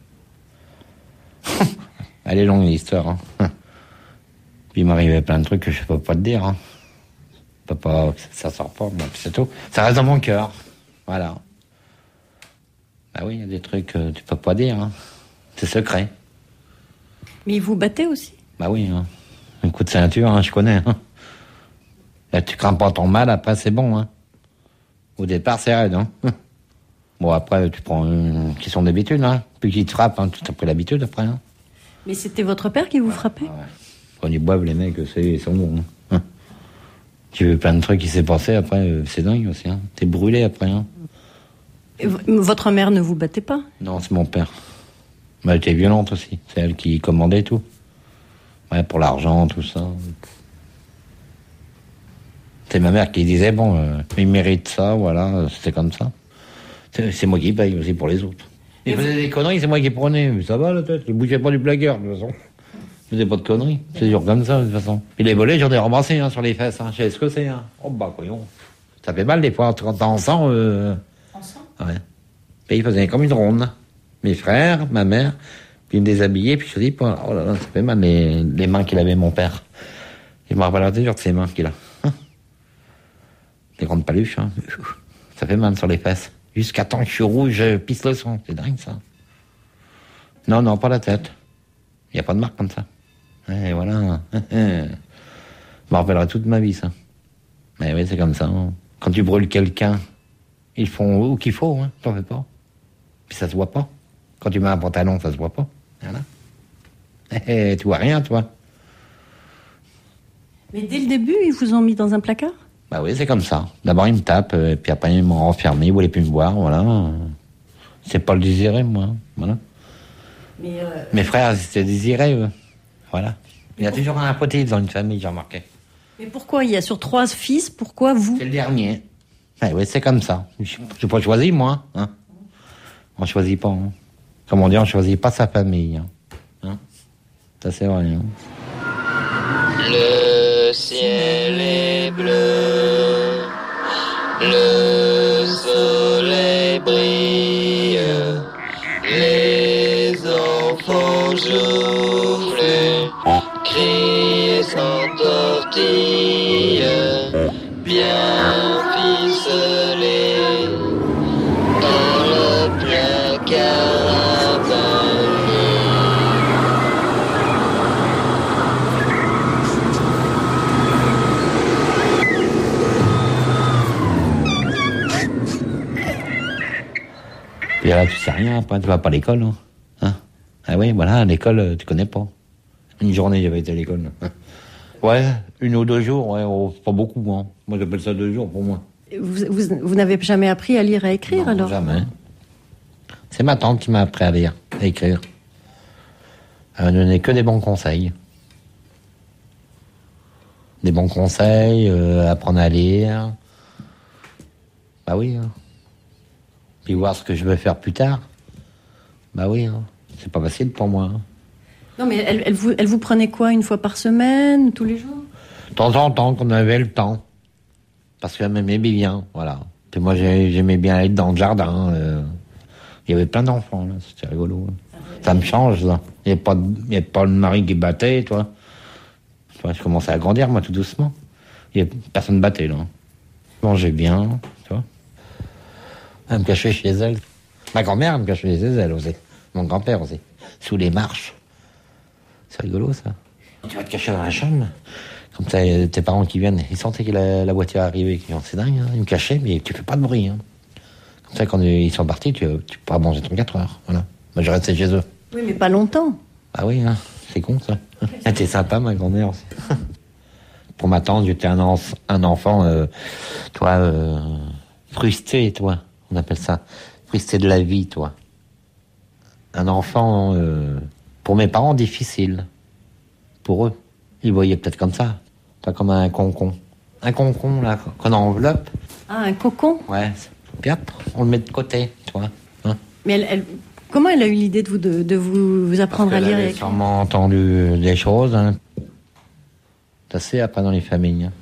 Elle est longue, l'histoire. Hein. Puis il m'arrivait plein de trucs que je peux pas te dire. Hein. Je peux pas, ça sort pas, moi, c'est tout. Ça reste dans mon cœur. Voilà. Bah oui, il y a des trucs que tu peux pas dire. Hein. C'est secret. Mais ils vous battaient aussi? Bah oui. Hein. Un coup de ceinture, hein, je connais. Hein. Là, tu crains pas ton mal, après c'est bon. Hein. Au départ, c'est raide. Hein. Bon, après, tu prends une question d'habitude. Hein. Puis qu'ils te frappent, hein, tu as pris l'habitude après. Hein. Mais c'était votre père qui vous frappait? Ouais. Quand ils boivent, les mecs, c'est, ils sont bons. Hein. Tu veux plein de trucs qui s'est passé après, c'est dingue aussi. Hein. T'es brûlé après. Hein. Et v- votre mère ne vous battait pas? Non, c'est mon père. Mais elle était violente aussi. C'est elle qui commandait tout. Ouais, pour l'argent, tout ça. C'est ma mère qui disait, bon, euh, il mérite ça, voilà, c'était comme ça. C'est, c'est moi qui paye aussi pour les autres. Il faisait des conneries, c'est moi qui prenais. Mais ça va la tête, il bougeait pas du placard, de toute façon. Il faisait pas de conneries, c'est toujours comme ça, de toute façon. Et les volets, j'en ai ramassé hein, sur les fesses, hein. Je sais ce que c'est. Hein. Oh bah, voyons. Ça fait mal des fois, quand t'es ensemble. Euh... Ensemble? Ouais. Et il faisait comme une ronde. Mes frères, ma mère, puis il me déshabillait, puis je dis, oh là là, ça fait mal les, les mains qu'il avait, mon père. Il me rappelle toujours de ses mains qu'il a. Hein. Des grandes paluches, hein. Ça fait mal sur les fesses. Jusqu'à temps que je suis rouge, je pisse le sang. C'est dingue, ça. Non, non, pas la tête. Il n'y a pas de marque comme ça. Et voilà. Je me rappellerai toute ma vie, ça. Mais oui, c'est comme ça. Hein. Quand tu brûles quelqu'un, ils font où qu'il faut, hein. T'en fais pas. Puis ça se voit pas. Quand tu mets un pantalon, ça se voit pas. Voilà. Et tu vois rien, toi. Mais dès le début, ils vous ont mis dans un placard? Bah oui, c'est comme ça. D'abord, ils me tapent, euh, puis après, ils m'ont renfermé, ils voulaient plus me voir, voilà. C'est pas le désiré, moi. Voilà. Mais euh... Mes frères, c'était désiré, eux. Voilà. Il y a toujours un potier dans une famille, j'ai remarqué. Mais pourquoi? Il y a sur trois fils, pourquoi vous? C'est le dernier. Ah oui, c'est comme ça. Je n'ai pas choisi, moi. Hein. On choisit pas. Hein. Comme on dit, on choisit pas sa famille. Hein. Hein. Ça, c'est vrai. Hein. Le ciel est bleu, le soleil brille, les enfants joufflent, crient sans tortille, bien ficelés dans le placard à bain. Et là, tu sais rien, après, tu vas pas à l'école. Hein. Hein ah oui, voilà, à l'école, tu connais pas. Une journée, j'avais été à l'école. Hein. Ouais, une ou deux jours, ouais, oh, pas beaucoup. Hein. Moi, j'appelle ça deux jours pour moi. Vous, vous, vous n'avez jamais appris à lire et à écrire, non, alors? Jamais. C'est ma tante qui m'a appris à lire, à écrire. Elle m'a donné que des bons conseils. Des bons conseils, euh, apprendre à lire. Bah oui. Hein. Puis voir ce que je veux faire plus tard. Bah oui. Hein. C'est pas facile pour moi. Hein. Non, mais elle, elle, vous, elle vous prenait quoi, une fois par semaine, tous les jours? De temps en temps, quand on avait le temps. Parce qu'elle m'aimait bien, voilà. Puis moi, j'aimais bien être dans le jardin. Euh. Il y avait plein d'enfants, là. C'était rigolo. Hein. Ça me change, là. Il n'y avait pas le mari qui battait, toi. Toi. Je commençais à grandir, moi, tout doucement. Il y a personne ne battait, là. Je mangeais bien, tu vois. Elle me cachait chez elle. Ma grand-mère, elle me cachait chez elle aussi. Mon grand-père aussi. Sous les marches. C'est rigolo, ça. Tu vas te cacher dans la chambre. Comme ça, tes parents qui viennent, ils sentaient que la, la voiture arrivait. C'est dingue, hein. Ils me cachaient, mais tu fais pas de bruit. Hein. Comme ça, quand ils sont partis, tu, tu pourras manger ton quatre heures. Voilà. Moi, je restais chez eux. Oui, mais pas longtemps. Ah oui, hein. C'est con, ça. Elle était sympa, ma grand-mère aussi. Pour ma tante, j'étais un, enf- un enfant, euh, toi, euh, frustré, toi. On appelle ça. Frustré de la vie, toi. Un enfant, euh, pour mes parents, difficile. Pour eux. Ils voyaient peut-être comme ça. Pas comme un concon. Un concon, là, qu'on enveloppe. Ah, un cocon? Ouais. Puis hop, on le met de côté, tu vois. Hein. Mais elle, elle, comment elle a eu l'idée de vous, de, de vous, vous apprendre Parce à lire et et à écrire? Sûrement entendu des choses. Hein. C'est assez après dans les familles. Hein.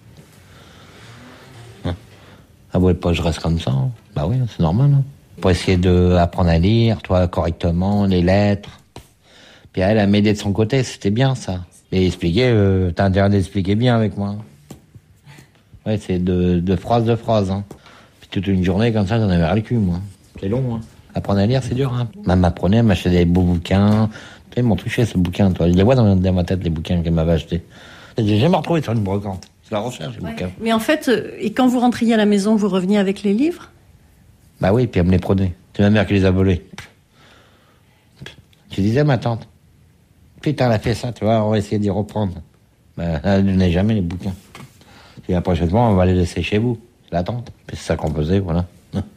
Hein. Ah ouais, pas je reste comme ça. Hein. Bah oui, c'est normal. Hein. Pour essayer d'apprendre à lire, toi, correctement, les lettres. Puis elle a m'aidé de son côté, c'était bien ça. Et expliquer, euh, t'as intérêt d'expliquer bien avec moi. Ouais, c'est de, de phrase de phrase. Hein. Puis toute une journée comme ça, j'en avais ras le cul, moi. C'est long, hein. Apprendre à lire, c'est dur, hein. Maman m'apprenait, elle m'achetait des beaux bouquins. Tu sais, ils m'ont touché, ce bouquin, toi. Je les vois dans, dans ma tête, les bouquins qu'elle m'avait achetés. J'ai jamais retrouvé sur une brocante. C'est la recherche, les ouais. bouquins. Mais en fait, et quand vous rentriez à la maison, vous reveniez avec les livres? Bah oui, puis elle me les prenait. C'est ma mère qui les a volés. Je disais à ma tante, putain, elle a fait ça, tu vois, on va essayer d'y reprendre. Ben, elle ne donnait jamais les bouquins. Et la prochaine fois, on va les laisser chez vous. C'est la tante. Puis c'est ça qu'on faisait, voilà.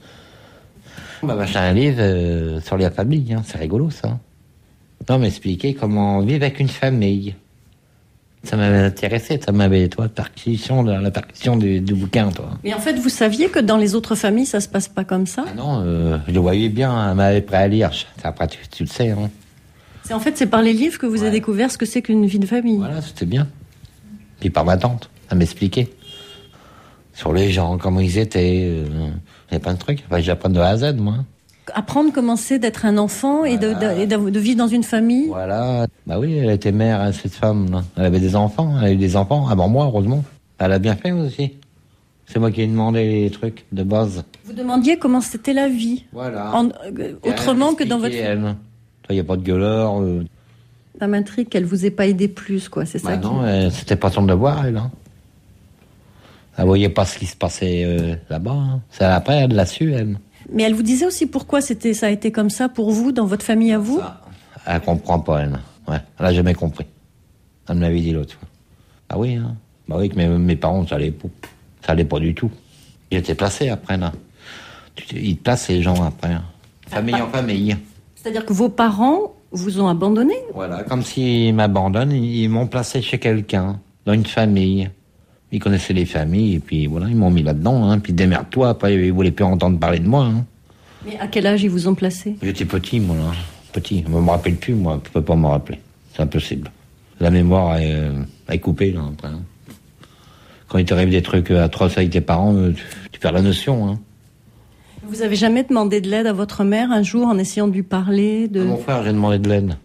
On va acheter un livre euh, sur la famille, hein. C'est rigolo, ça. Non, m'expliquer comment vivre avec une famille. Ça m'avait intéressé, ça m'avait, toi, percussion, la percussion du, du bouquin, toi. Mais en fait, vous saviez que dans les autres familles, ça se passe pas comme ça? Ah non, euh, je le voyais bien, elle m'avait prêt à lire. Après, tu, tu le sais, hein. C'est en fait, c'est par les livres que vous ouais. avez découvert ce que c'est qu'une vie de famille. Voilà, c'était bien. Puis par ma tante, elle m'expliquait. Sur les gens, comment ils étaient. Euh, il y a plein de trucs. Enfin, j'apprends de A à Z, moi. Apprendre comment c'est d'être un enfant voilà. et, de, de, et de, de vivre dans une famille. Voilà. Bah oui, elle était mère, hein, cette femme. Là. Elle avait des enfants. Elle a eu des enfants avant moi, heureusement. Elle a bien fait aussi. C'est moi qui ai demandé les trucs de base. Vous demandiez comment c'était la vie. Voilà. En, euh, autrement que dans votre... Elle. Il n'y a pas de gueuleur. Euh... Ça m'intrigue qu'elle vous ait pas aidé plus, quoi. C'est bah ça non, qui... euh, c'était pas son devoir, elle. Hein. Elle voyait pas ce qui se passait euh, là-bas. Hein. C'est après, elle l'a su, elle. Mais elle vous disait aussi pourquoi c'était, ça a été comme ça pour vous, dans votre famille à vous? Ça, elle comprend pas, elle. Ouais, elle a jamais compris. Elle me l'avait dit l'autre fois. Ah oui, hein. Bah oui, que mes, mes parents, ça allait pas. Ça allait pas du tout. J'étais placé après, là. Ils te placent les gens après. Hein. Famille ah, en famille. C'est-à-dire que vos parents vous ont abandonné? Voilà, comme s'ils m'abandonnent, ils m'ont placé chez quelqu'un, dans une famille. Ils connaissaient les familles, et puis voilà, ils m'ont mis là-dedans, hein. Puis démerde-toi, après, ils voulaient plus entendre parler de moi, hein. Mais à quel âge ils vous ont placé? J'étais petit, moi, là. Petit. Je me rappelle plus, moi. Je peux pas me rappeler. C'est impossible. La mémoire est, euh, est coupée, là, après. Hein. Quand il t'arrive des trucs atroces avec tes parents, tu, tu perds la notion, hein. Vous avez jamais demandé de l'aide à votre mère un jour en essayant de lui parler de... À mon frère, j'ai demandé de l'aide.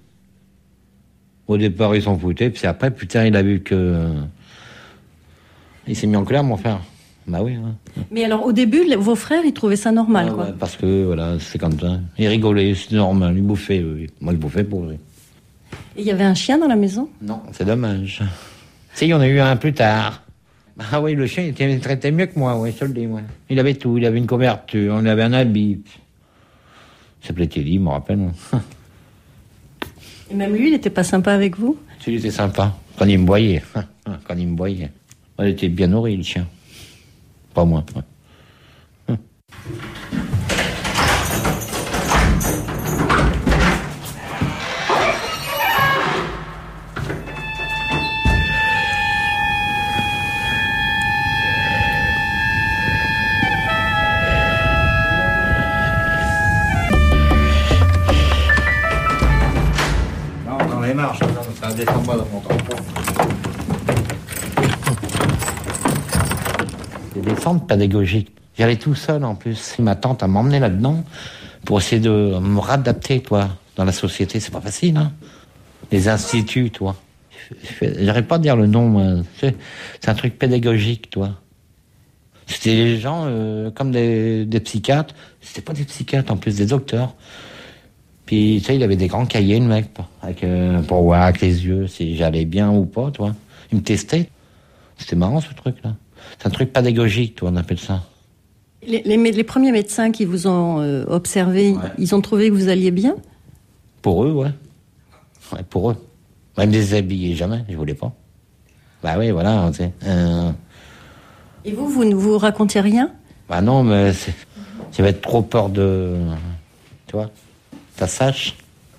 Au départ, ils s'en foutaient, puis après, putain, il a vu que... Il s'est mis en colère, mon frère. Bah oui. Hein. Mais alors, au début, vos frères, ils trouvaient ça normal, ah, quoi. Ouais, parce que, voilà, c'est comme ça. Ils rigolaient, c'est normal, ils bouffaient, eux. Moi, je bouffais pour eux. Et il y avait un chien dans la maison? Non, c'est dommage. Si, il y en a eu un plus tard. Ah oui, le chien, il traitait mieux que moi, oui, je te le dis, ouais. Il avait tout, il avait une couverture, il avait un habit. Il s'appelait Teddy, je me rappelle. Et même lui, il n'était pas sympa avec vous? Il était sympa, quand il me voyait. Quand il me voyait. Il était bien nourri, le chien. Pas moi. Ouais. Non, dans les marches, ça descend pas dans mon tampon. Des centres pédagogiques. J'allais tout seul en plus. Ma tante a m'emmené là-dedans pour essayer de me réadapter, toi, dans la société. C'est pas facile, hein. Les instituts, toi. J'arrive pas à dire le nom, moi. C'est un truc pédagogique, toi. C'était des gens euh, comme des, des psychiatres. C'était pas des psychiatres, en plus, des docteurs. Puis, tu sais, il avait des grands cahiers, le mec, avec, euh, pour voir avec les yeux si j'allais bien ou pas, toi. Il me testait. C'était marrant, ce truc-là. C'est un truc pédagogique, toi, on appelle ça. Les, les, les premiers médecins qui vous ont euh, observé, ouais. Ils ont trouvé que vous alliez bien? Pour eux, ouais. Ouais, pour eux. Même déshabiller, jamais, je voulais pas. Bah oui, voilà, tu sais. Euh... Et vous, vous ne vous racontiez rien? Bah non, mais j'avais trop peur de... Tu vois, ça sache.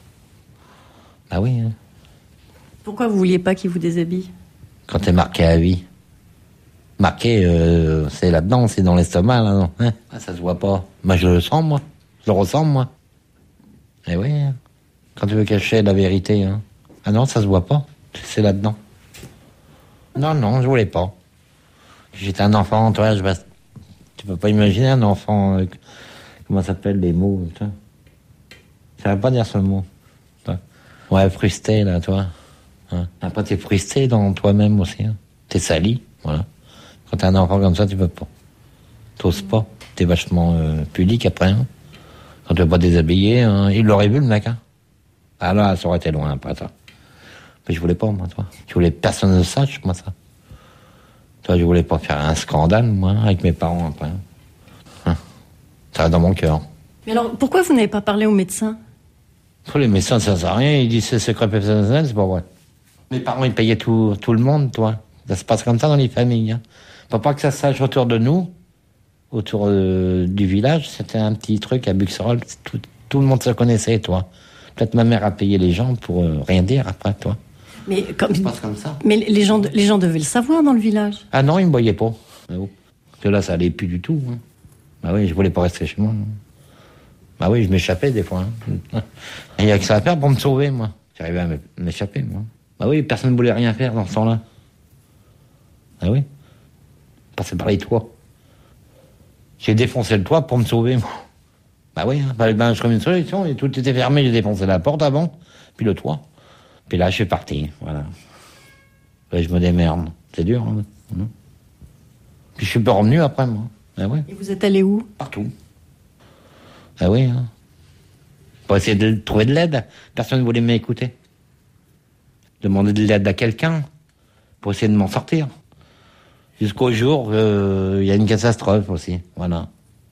Bah oui. Hein. Pourquoi vous vouliez pas qu'ils vous déshabillent? Quand t'es marqué à vie. Marqué, euh, c'est là-dedans, c'est dans l'estomac, là, non hein ah, ça se voit pas. Moi, je le sens, moi. Je le ressens, moi. Eh oui, hein. Quand tu veux cacher la vérité, hein. Ah non, ça se voit pas. C'est là-dedans. Non, non, je voulais pas. J'étais un enfant, toi, je... tu peux pas imaginer un enfant... Euh, comment ça s'appelle, les mots, toi. Ça va pas dire ce mot. Toi. Ouais, frustré, là, toi. Hein. Après, t'es frustré dans toi-même aussi. Hein. T'es sali, voilà. Quand t'es un enfant comme ça, tu peux pas. T'oses pas. T'es vachement euh, pudique après. Hein. Quand tu veux pas déshabiller, hein. Il l'aurait vu, le mec. Hein. Ah là, ça aurait été loin après ça. Mais je voulais pas, moi, toi. Je voulais que personne ne sache, moi, ça. Toi, je voulais pas faire un scandale, moi, avec mes parents après. Hein. Ça va dans mon cœur. Mais alors, pourquoi vous n'avez pas parlé au médecin? Les médecins, ça sert à rien. Ils disent c'est secret personnel, c'est pas vrai. Mes parents, ils payaient tout, tout le monde, toi. Ça se passe comme ça dans les familles. Hein. Faut pas que ça se sache autour de nous, autour euh, du village. C'était un petit truc à Buxerolles. Tout, tout le monde se connaissait, toi. Peut-être ma mère a payé les gens pour euh, rien dire après, toi. Mais comme... ça se passe comme ça. Mais les gens, les gens devaient le savoir dans le village. Ah non, ils me voyaient pas. Parce que là, ça allait plus du tout. Hein. Bah oui, je voulais pas rester chez moi. Hein. Bah oui, je m'échappais des fois. Hein. Il y a que ça à faire pour me sauver, moi. J'arrivais à m'échapper, moi. Bah oui, personne ne voulait rien faire dans ce temps-là. Ah oui. Passer par les toits. J'ai défoncé le toit pour me sauver, moi. Bah oui, hein. Bah, ben, je trouve une solution, et tout était fermé, j'ai défoncé la porte avant, puis le toit. Puis là, je suis parti, voilà. Là, je me démerde. C'est dur, hein. Mmh. Puis je suis pas revenu après, moi. Ah ouais. Et vous êtes allé où? Partout. Ah oui, hein. Pour essayer de trouver de l'aide. Personne ne voulait m'écouter. Demander de l'aide à quelqu'un pour essayer de m'en sortir. Jusqu'au jour, il euh, y a une catastrophe aussi, voilà.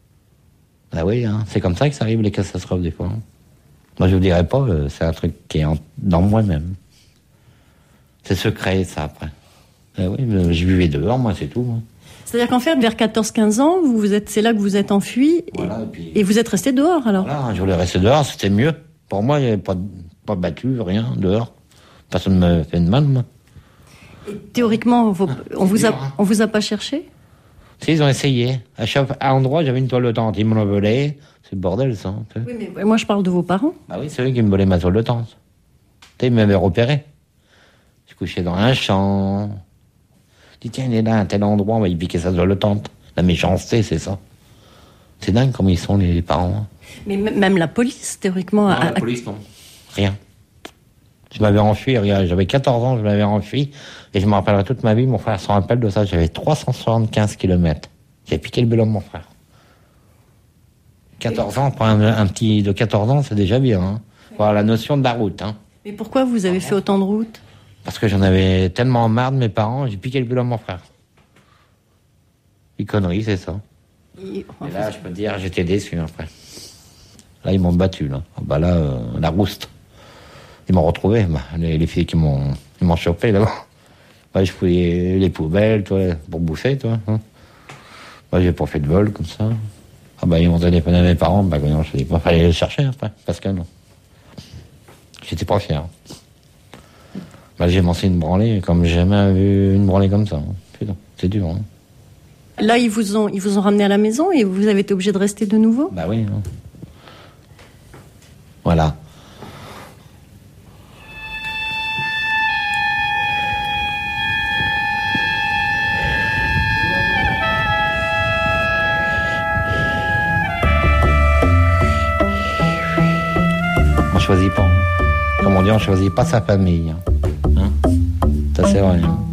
Ah oui, hein. C'est comme ça que ça arrive, les catastrophes, des fois. Moi, je vous dirais pas, euh, c'est un truc qui est en, dans moi-même. C'est secret, ça, après. Ah oui, euh, je vivais dehors, moi, c'est tout. Hein. C'est-à-dire qu'en fait, vers quatorze quinze ans, vous vous êtes, c'est là que vous êtes enfui, voilà, et, puis, et vous êtes resté dehors, alors? Voilà, je voulais rester dehors, c'était mieux. Pour moi, il n'y avait pas, pas battu, rien, dehors. Personne ne me fait de mal, moi. Et théoriquement, vous, on, vous a, on vous a pas cherché? Si, ils ont essayé. À chaque endroit, j'avais une toile de tente. Ils me l'ont volée. C'est le bordel, ça. Oui, mais moi, je parle de vos parents. Bah oui, c'est eux qui me volaient ma toile de tente. Tu sais, ils m'avaient repéré. Je couchais dans un champ. Je dis, tiens, il est là, à tel endroit, on va y piquer sa toile de tente. La méchanceté, c'est ça. C'est dingue comme ils sont, les, les parents. Mais m- même la police, théoriquement... Non, a... la police, non. Rien. Je m'avais enfui, regarde, j'avais quatorze ans, je m'avais enfui, et je me rappellerai toute ma vie, mon frère s'en rappelle de ça, j'avais trois cent soixante-quinze kilomètres. J'ai piqué le vélo de mon frère. quatorze ans, pour un, un petit de quatorze ans, c'est déjà bien, hein. Voilà la notion de la route, hein. Mais pourquoi vous avez fait autant de routes? Parce que j'en avais tellement marre de mes parents, j'ai piqué le vélo de mon frère. Une connerie, c'est ça. Et, et là, je peux te dire, j'étais déçu après. Là, ils m'ont battu, là. Ah bah là, euh, la rouste. Ils m'ont retrouvé, bah, les, les filles qui m'ont, ils m'ont chopé, là-bas. Bah, je fouillais les poubelles, toi, pour bouffer, toi. Hein. Bah, j'ai pas fait de vol, comme ça. Ah bah, ils m'ont téléphoné à mes parents, bah, non, je dis pas, fallait les chercher, après, parce que non. J'étais pas fier. Bah, j'ai commencé une branlée, comme j'ai jamais vu une branlée comme ça. Hein. Putain, c'est dur, hein. Là, ils vous ont, ils vous ont ramené à la maison et vous avez été obligé de rester de nouveau? Bah oui. Hein. Voilà. On choisit pas. Comme on dit, on choisit pas sa famille. Hein. Ça c'est vrai. Hein.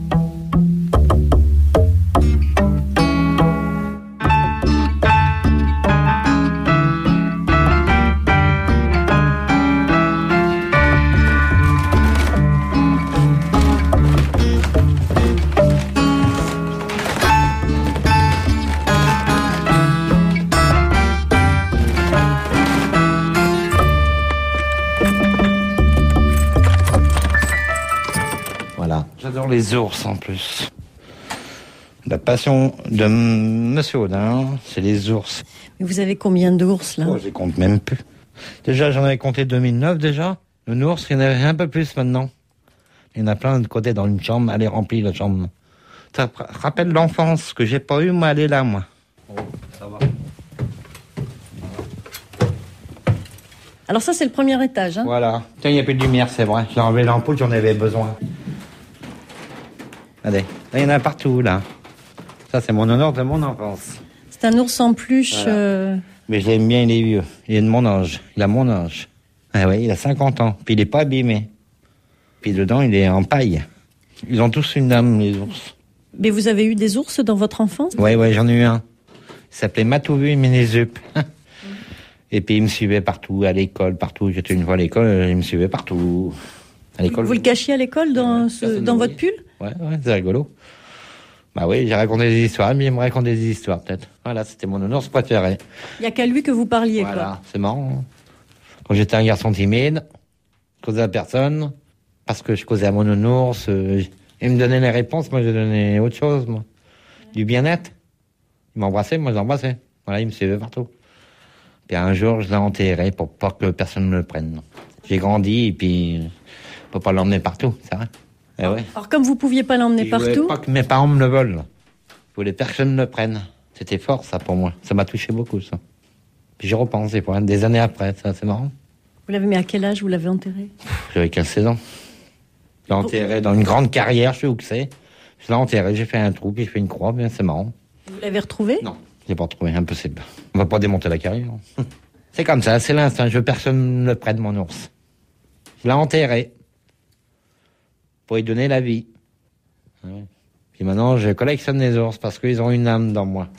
J'adore les ours en plus. La passion de Monsieur Audin, c'est les ours. Mais vous avez combien d'ours là? Oh, je les compte même plus. Déjà, j'en avais compté deux mille neuf déjà. Le ours, il y en avait un peu plus maintenant. Il y en a plein de côté dans une chambre, elle est remplie la chambre. Ça rappelle l'enfance que j'ai pas eu, moi, aller là, moi. Oh, ça va. Alors ça, c'est le premier étage, hein? Voilà. Tiens, il n'y a plus de lumière, c'est vrai. J'ai enlevé l'ampoule, j'en avais besoin. Allez, là, il y en a partout, là. Ça, c'est mon honneur de mon enfance. C'est un ours en peluche. Voilà. Euh... Mais je l'aime bien, il est vieux. Il est de mon âge. Il a mon âge. Ah oui, il a cinquante ans. Puis il est pas abîmé. Puis dedans, il est en paille. Ils ont tous une dame, les ours. Mais vous avez eu des ours dans votre enfance? Oui, oui, j'en ai eu un. Il s'appelait Matouvu Ménézup. Et puis il me suivait partout, à l'école, partout. J'étais une fois à l'école, il me suivait partout. À l'école. Vous le cachiez à l'école dans, ouais, ce, dans votre pull? Ouais, ouais, c'est rigolo. Bah oui, j'ai raconté des histoires, mais il me racontait des histoires peut-être. Voilà, c'était mon honneur préféré. Il n'y a qu'à lui que vous parliez, voilà, quoi. C'est marrant. Quand j'étais un garçon timide, je causais à personne, parce que je causais à mon nounours, euh, il me donnait les réponses, moi je donnais autre chose, moi. Du bien-être. Il m'embrassait, moi je l'embrassais. Voilà, il me suivait partout. Puis un jour, je l'ai enterré pour pas que personne ne le prenne. J'ai grandi et puis je peux pas l'emmener partout, c'est vrai. Eh ouais. Alors comme vous pouviez pas l'emmener je partout, pas que mes parents me le volent. Je voulais que personne ne le prenne. C'était fort ça pour moi. Ça m'a touché beaucoup ça. Puis j'y repense des fois, des années après, ça c'est marrant. Vous l'avez mis à quel âge vous l'avez enterré? J'avais quinze seize ans. Je l'ai enterré dans une grande carrière, je sais où que c'est. Je l'ai enterré, j'ai fait un trou, puis j'ai fait une croix, bien c'est marrant. Vous l'avez retrouvé? Non, je l'ai pas retrouvé, impossible. On va pas démonter la carrière. C'est comme ça, c'est l'instinct, je veux personne ne le prenne mon ours. Je l'ai enterré. Pour y donner la vie. Ouais. Puis maintenant, je collectionne les ours parce qu'ils ont une âme dans moi.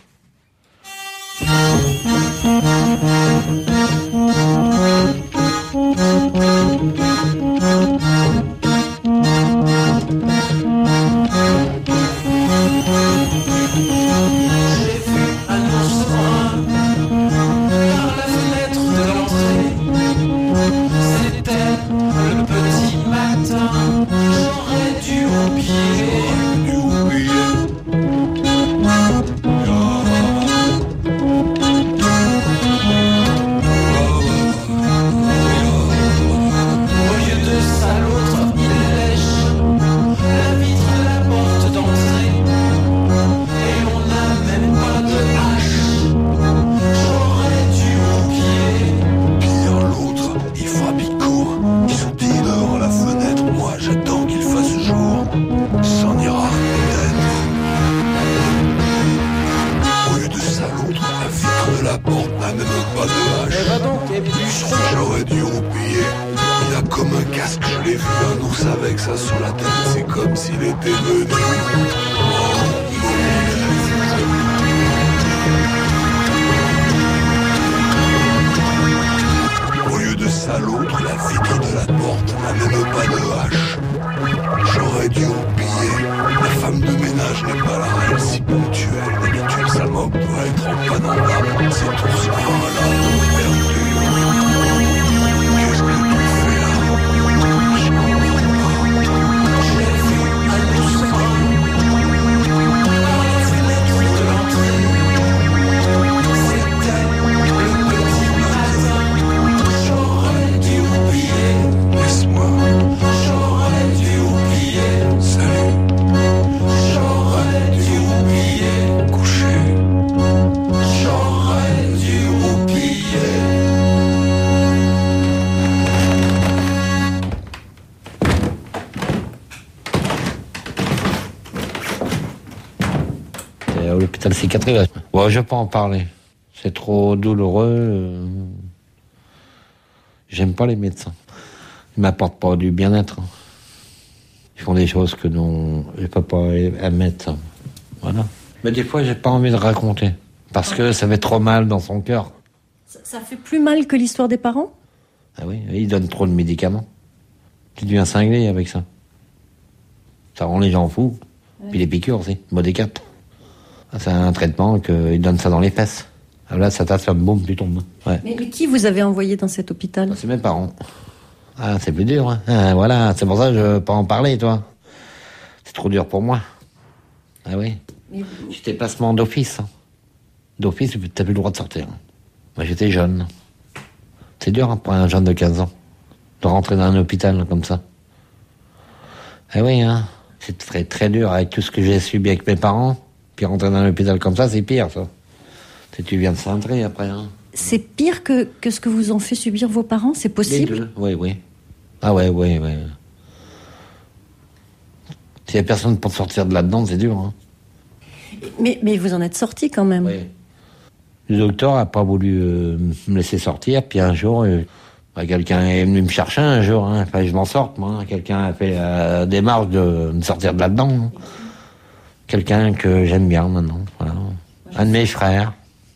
J'aurais dû roupiller. Il a comme un casque, je l'ai vu, un ours avec ça sur la tête. C'est comme s'il était venu. Au lieu de ça, l'autre, la vitre de la porte n'a même pas de hache. J'aurais dû roupiller. La femme de ménage n'est pas là, elle si ponctuelle. D'habitude, sa moque doit être en panne en bas. Cet ours là, perdu. cicatrise. Ouais, je peux en parler. C'est trop douloureux. Euh... J'aime pas les médecins. Ils m'apportent pas du bien-être. Ils font des choses que non, je peux pas admettre. Voilà. Mais des fois, j'ai pas envie de raconter. Parce que ça fait trop mal dans son cœur. Ça, ça fait plus mal que l'histoire des parents ? Ah oui, ils donnent trop de médicaments. Tu deviens cinglé avec ça. Ça rend les gens fous. Ouais. Puis les piqûres aussi, Modécat. C'est un traitement qu'ils donnent ça dans les fesses. Alors là, ça t'assomme, boum, tu tombes. Ouais. Mais, mais qui vous avez envoyé dans cet hôpital ? C'est mes parents. Ah, c'est plus dur. Hein. Ah, voilà, c'est pour ça que je veux pas en parler, toi. C'est trop dur pour moi. Ah oui. Mais... J'étais placement d'office. Hein. D'office, t'as plus le droit de sortir. Moi, j'étais jeune. C'est dur hein, pour un jeune de quinze ans de rentrer dans un hôpital comme ça. Ah oui, hein. C'est très, très dur avec tout ce que j'ai subi avec mes parents. Puis rentrer dans un hôpital comme ça, c'est pire, ça. Si tu viens de cintrer après, hein. C'est pire que, que ce que vous ont fait subir vos parents, c'est possible ? Les deux. Oui, oui. Ah ouais, oui, oui. S'il n'y a personne pour sortir de là-dedans, c'est dur. Hein. Mais, mais vous en êtes sorti quand même. Oui. Le docteur n'a pas voulu euh, me laisser sortir, puis un jour, euh, bah, quelqu'un est venu me chercher un jour, hein, fallait que je m'en sorte, moi. Hein. Quelqu'un a fait la démarche de me sortir de là-dedans. Hein. Quelqu'un que j'aime bien maintenant, voilà. Un de mes frères.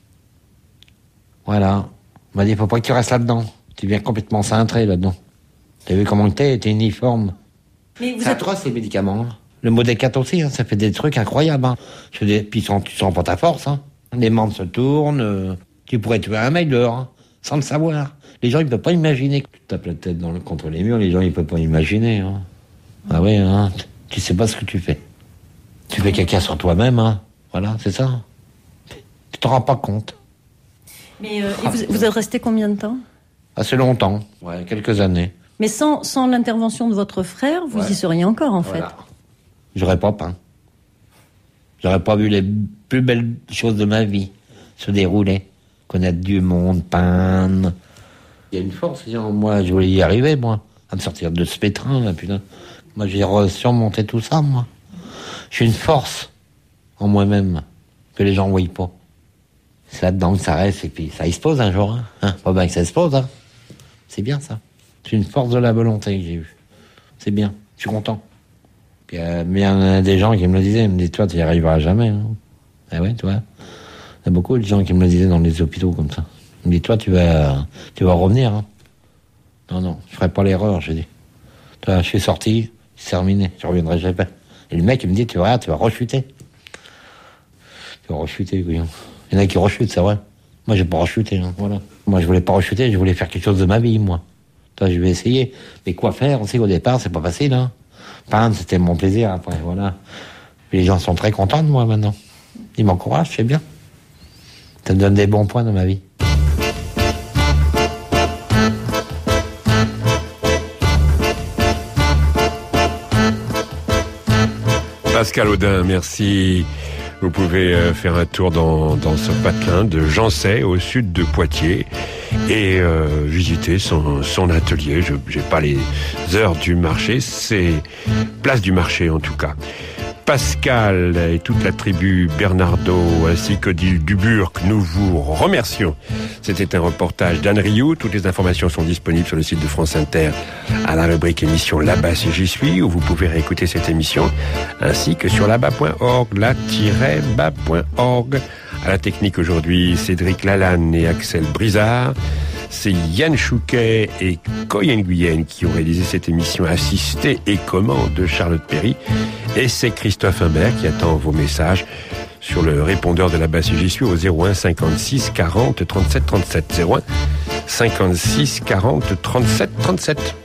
Voilà. Il m'a dit, faut pas que tu restes là-dedans. Tu viens complètement cintré là-dedans. T'as vu comment t'es, t'es uniforme. Mais vous c'est êtes... atroce, ces médicaments. Hein. Le Modécat aussi, hein, ça fait des trucs incroyables. Hein. Je dis, puis tu sens pas ta force. Hein. Les membres se tournent. Euh, tu pourrais tuer un mec dehors, hein, sans le savoir. Les gens, ils peuvent pas imaginer que tu tapes la tête dans le, contre les murs. Les gens, ils peuvent pas imaginer. Hein. Ah oui, hein, tu sais pas ce que tu fais. Tu fais caca sur toi-même. Hein. Voilà, c'est ça. Tu t'en rends pas compte. Mais euh, et vous, vous êtes resté combien de temps ? Assez longtemps, ouais, quelques années. Mais sans, sans l'intervention de votre frère, vous ouais. y seriez encore, en voilà. fait. J'aurais pas peint. J'aurais pas vu les plus belles choses de ma vie se dérouler. Connaître du monde, peindre. Il y a une force en moi, je voulais y arriver, moi. À me sortir de ce pétrin, là, putain. Moi, j'ai surmonté tout ça, moi. J'ai une force en moi-même que les gens ne voient pas. C'est là-dedans que ça reste, et puis ça explose un jour. Hein. Hein, pas bien que ça explose, hein. C'est bien, ça. C'est une force de la volonté que j'ai eue. C'est bien, je suis content. Puis euh, il y a des gens qui me le disaient, ils me disaient, toi, tu n'y arriveras jamais. Hein. Ah ouais, tu vois. Il y a beaucoup de gens qui me le disaient dans les hôpitaux comme ça. Ils me disaient, toi, tu vas, tu vas revenir. Hein. Non, non, je ferai pas l'erreur, j'ai dit. Toi, je suis sorti, c'est terminé, je reviendrai jamais. Et le mec, il me dit, tu vas, tu vas rechuter. Tu vas rechuter, oui. Il y en a qui rechutent, c'est vrai. Moi, j'ai pas rechuté, hein, voilà. Moi, je voulais pas rechuter, je voulais faire quelque chose de ma vie, moi. Toi, je vais essayer. Mais quoi faire? On sait qu'au départ, c'est pas facile, hein. Peindre, c'était mon plaisir, après, voilà. Puis les gens sont très contents de moi, maintenant. Ils m'encouragent, c'est bien. Ça me donne des bons points dans ma vie. Pascal Audin, merci. Vous pouvez euh, faire un tour dans, dans ce patelin de Jancet, au sud de Poitiers, et euh, visiter son, son atelier. Je n'ai pas les heures du marché, c'est place du marché en tout cas. Pascal et toute la tribu Bernardo ainsi qu'Odile Duburc, nous vous remercions. C'était un reportage d'Anne Rioux. Toutes les informations sont disponibles sur le site de France Inter à la rubrique émission Là-bas si j'y suis, où vous pouvez réécouter cette émission, ainsi que sur là-bas point org, là-bas point org. À la technique aujourd'hui, Cédric Lalanne et Axel Brizard. C'est Yann Chouquet et Coyen Guyenne qui ont réalisé cette émission assistée et commande de Charlotte Perry. Et c'est Christophe Imbert qui attend vos messages sur le répondeur de Là-bas si j'y suis au zéro un cinquante-six quarante trente-sept trente-sept. zéro un cinquante-six quarante trente-sept trente-sept.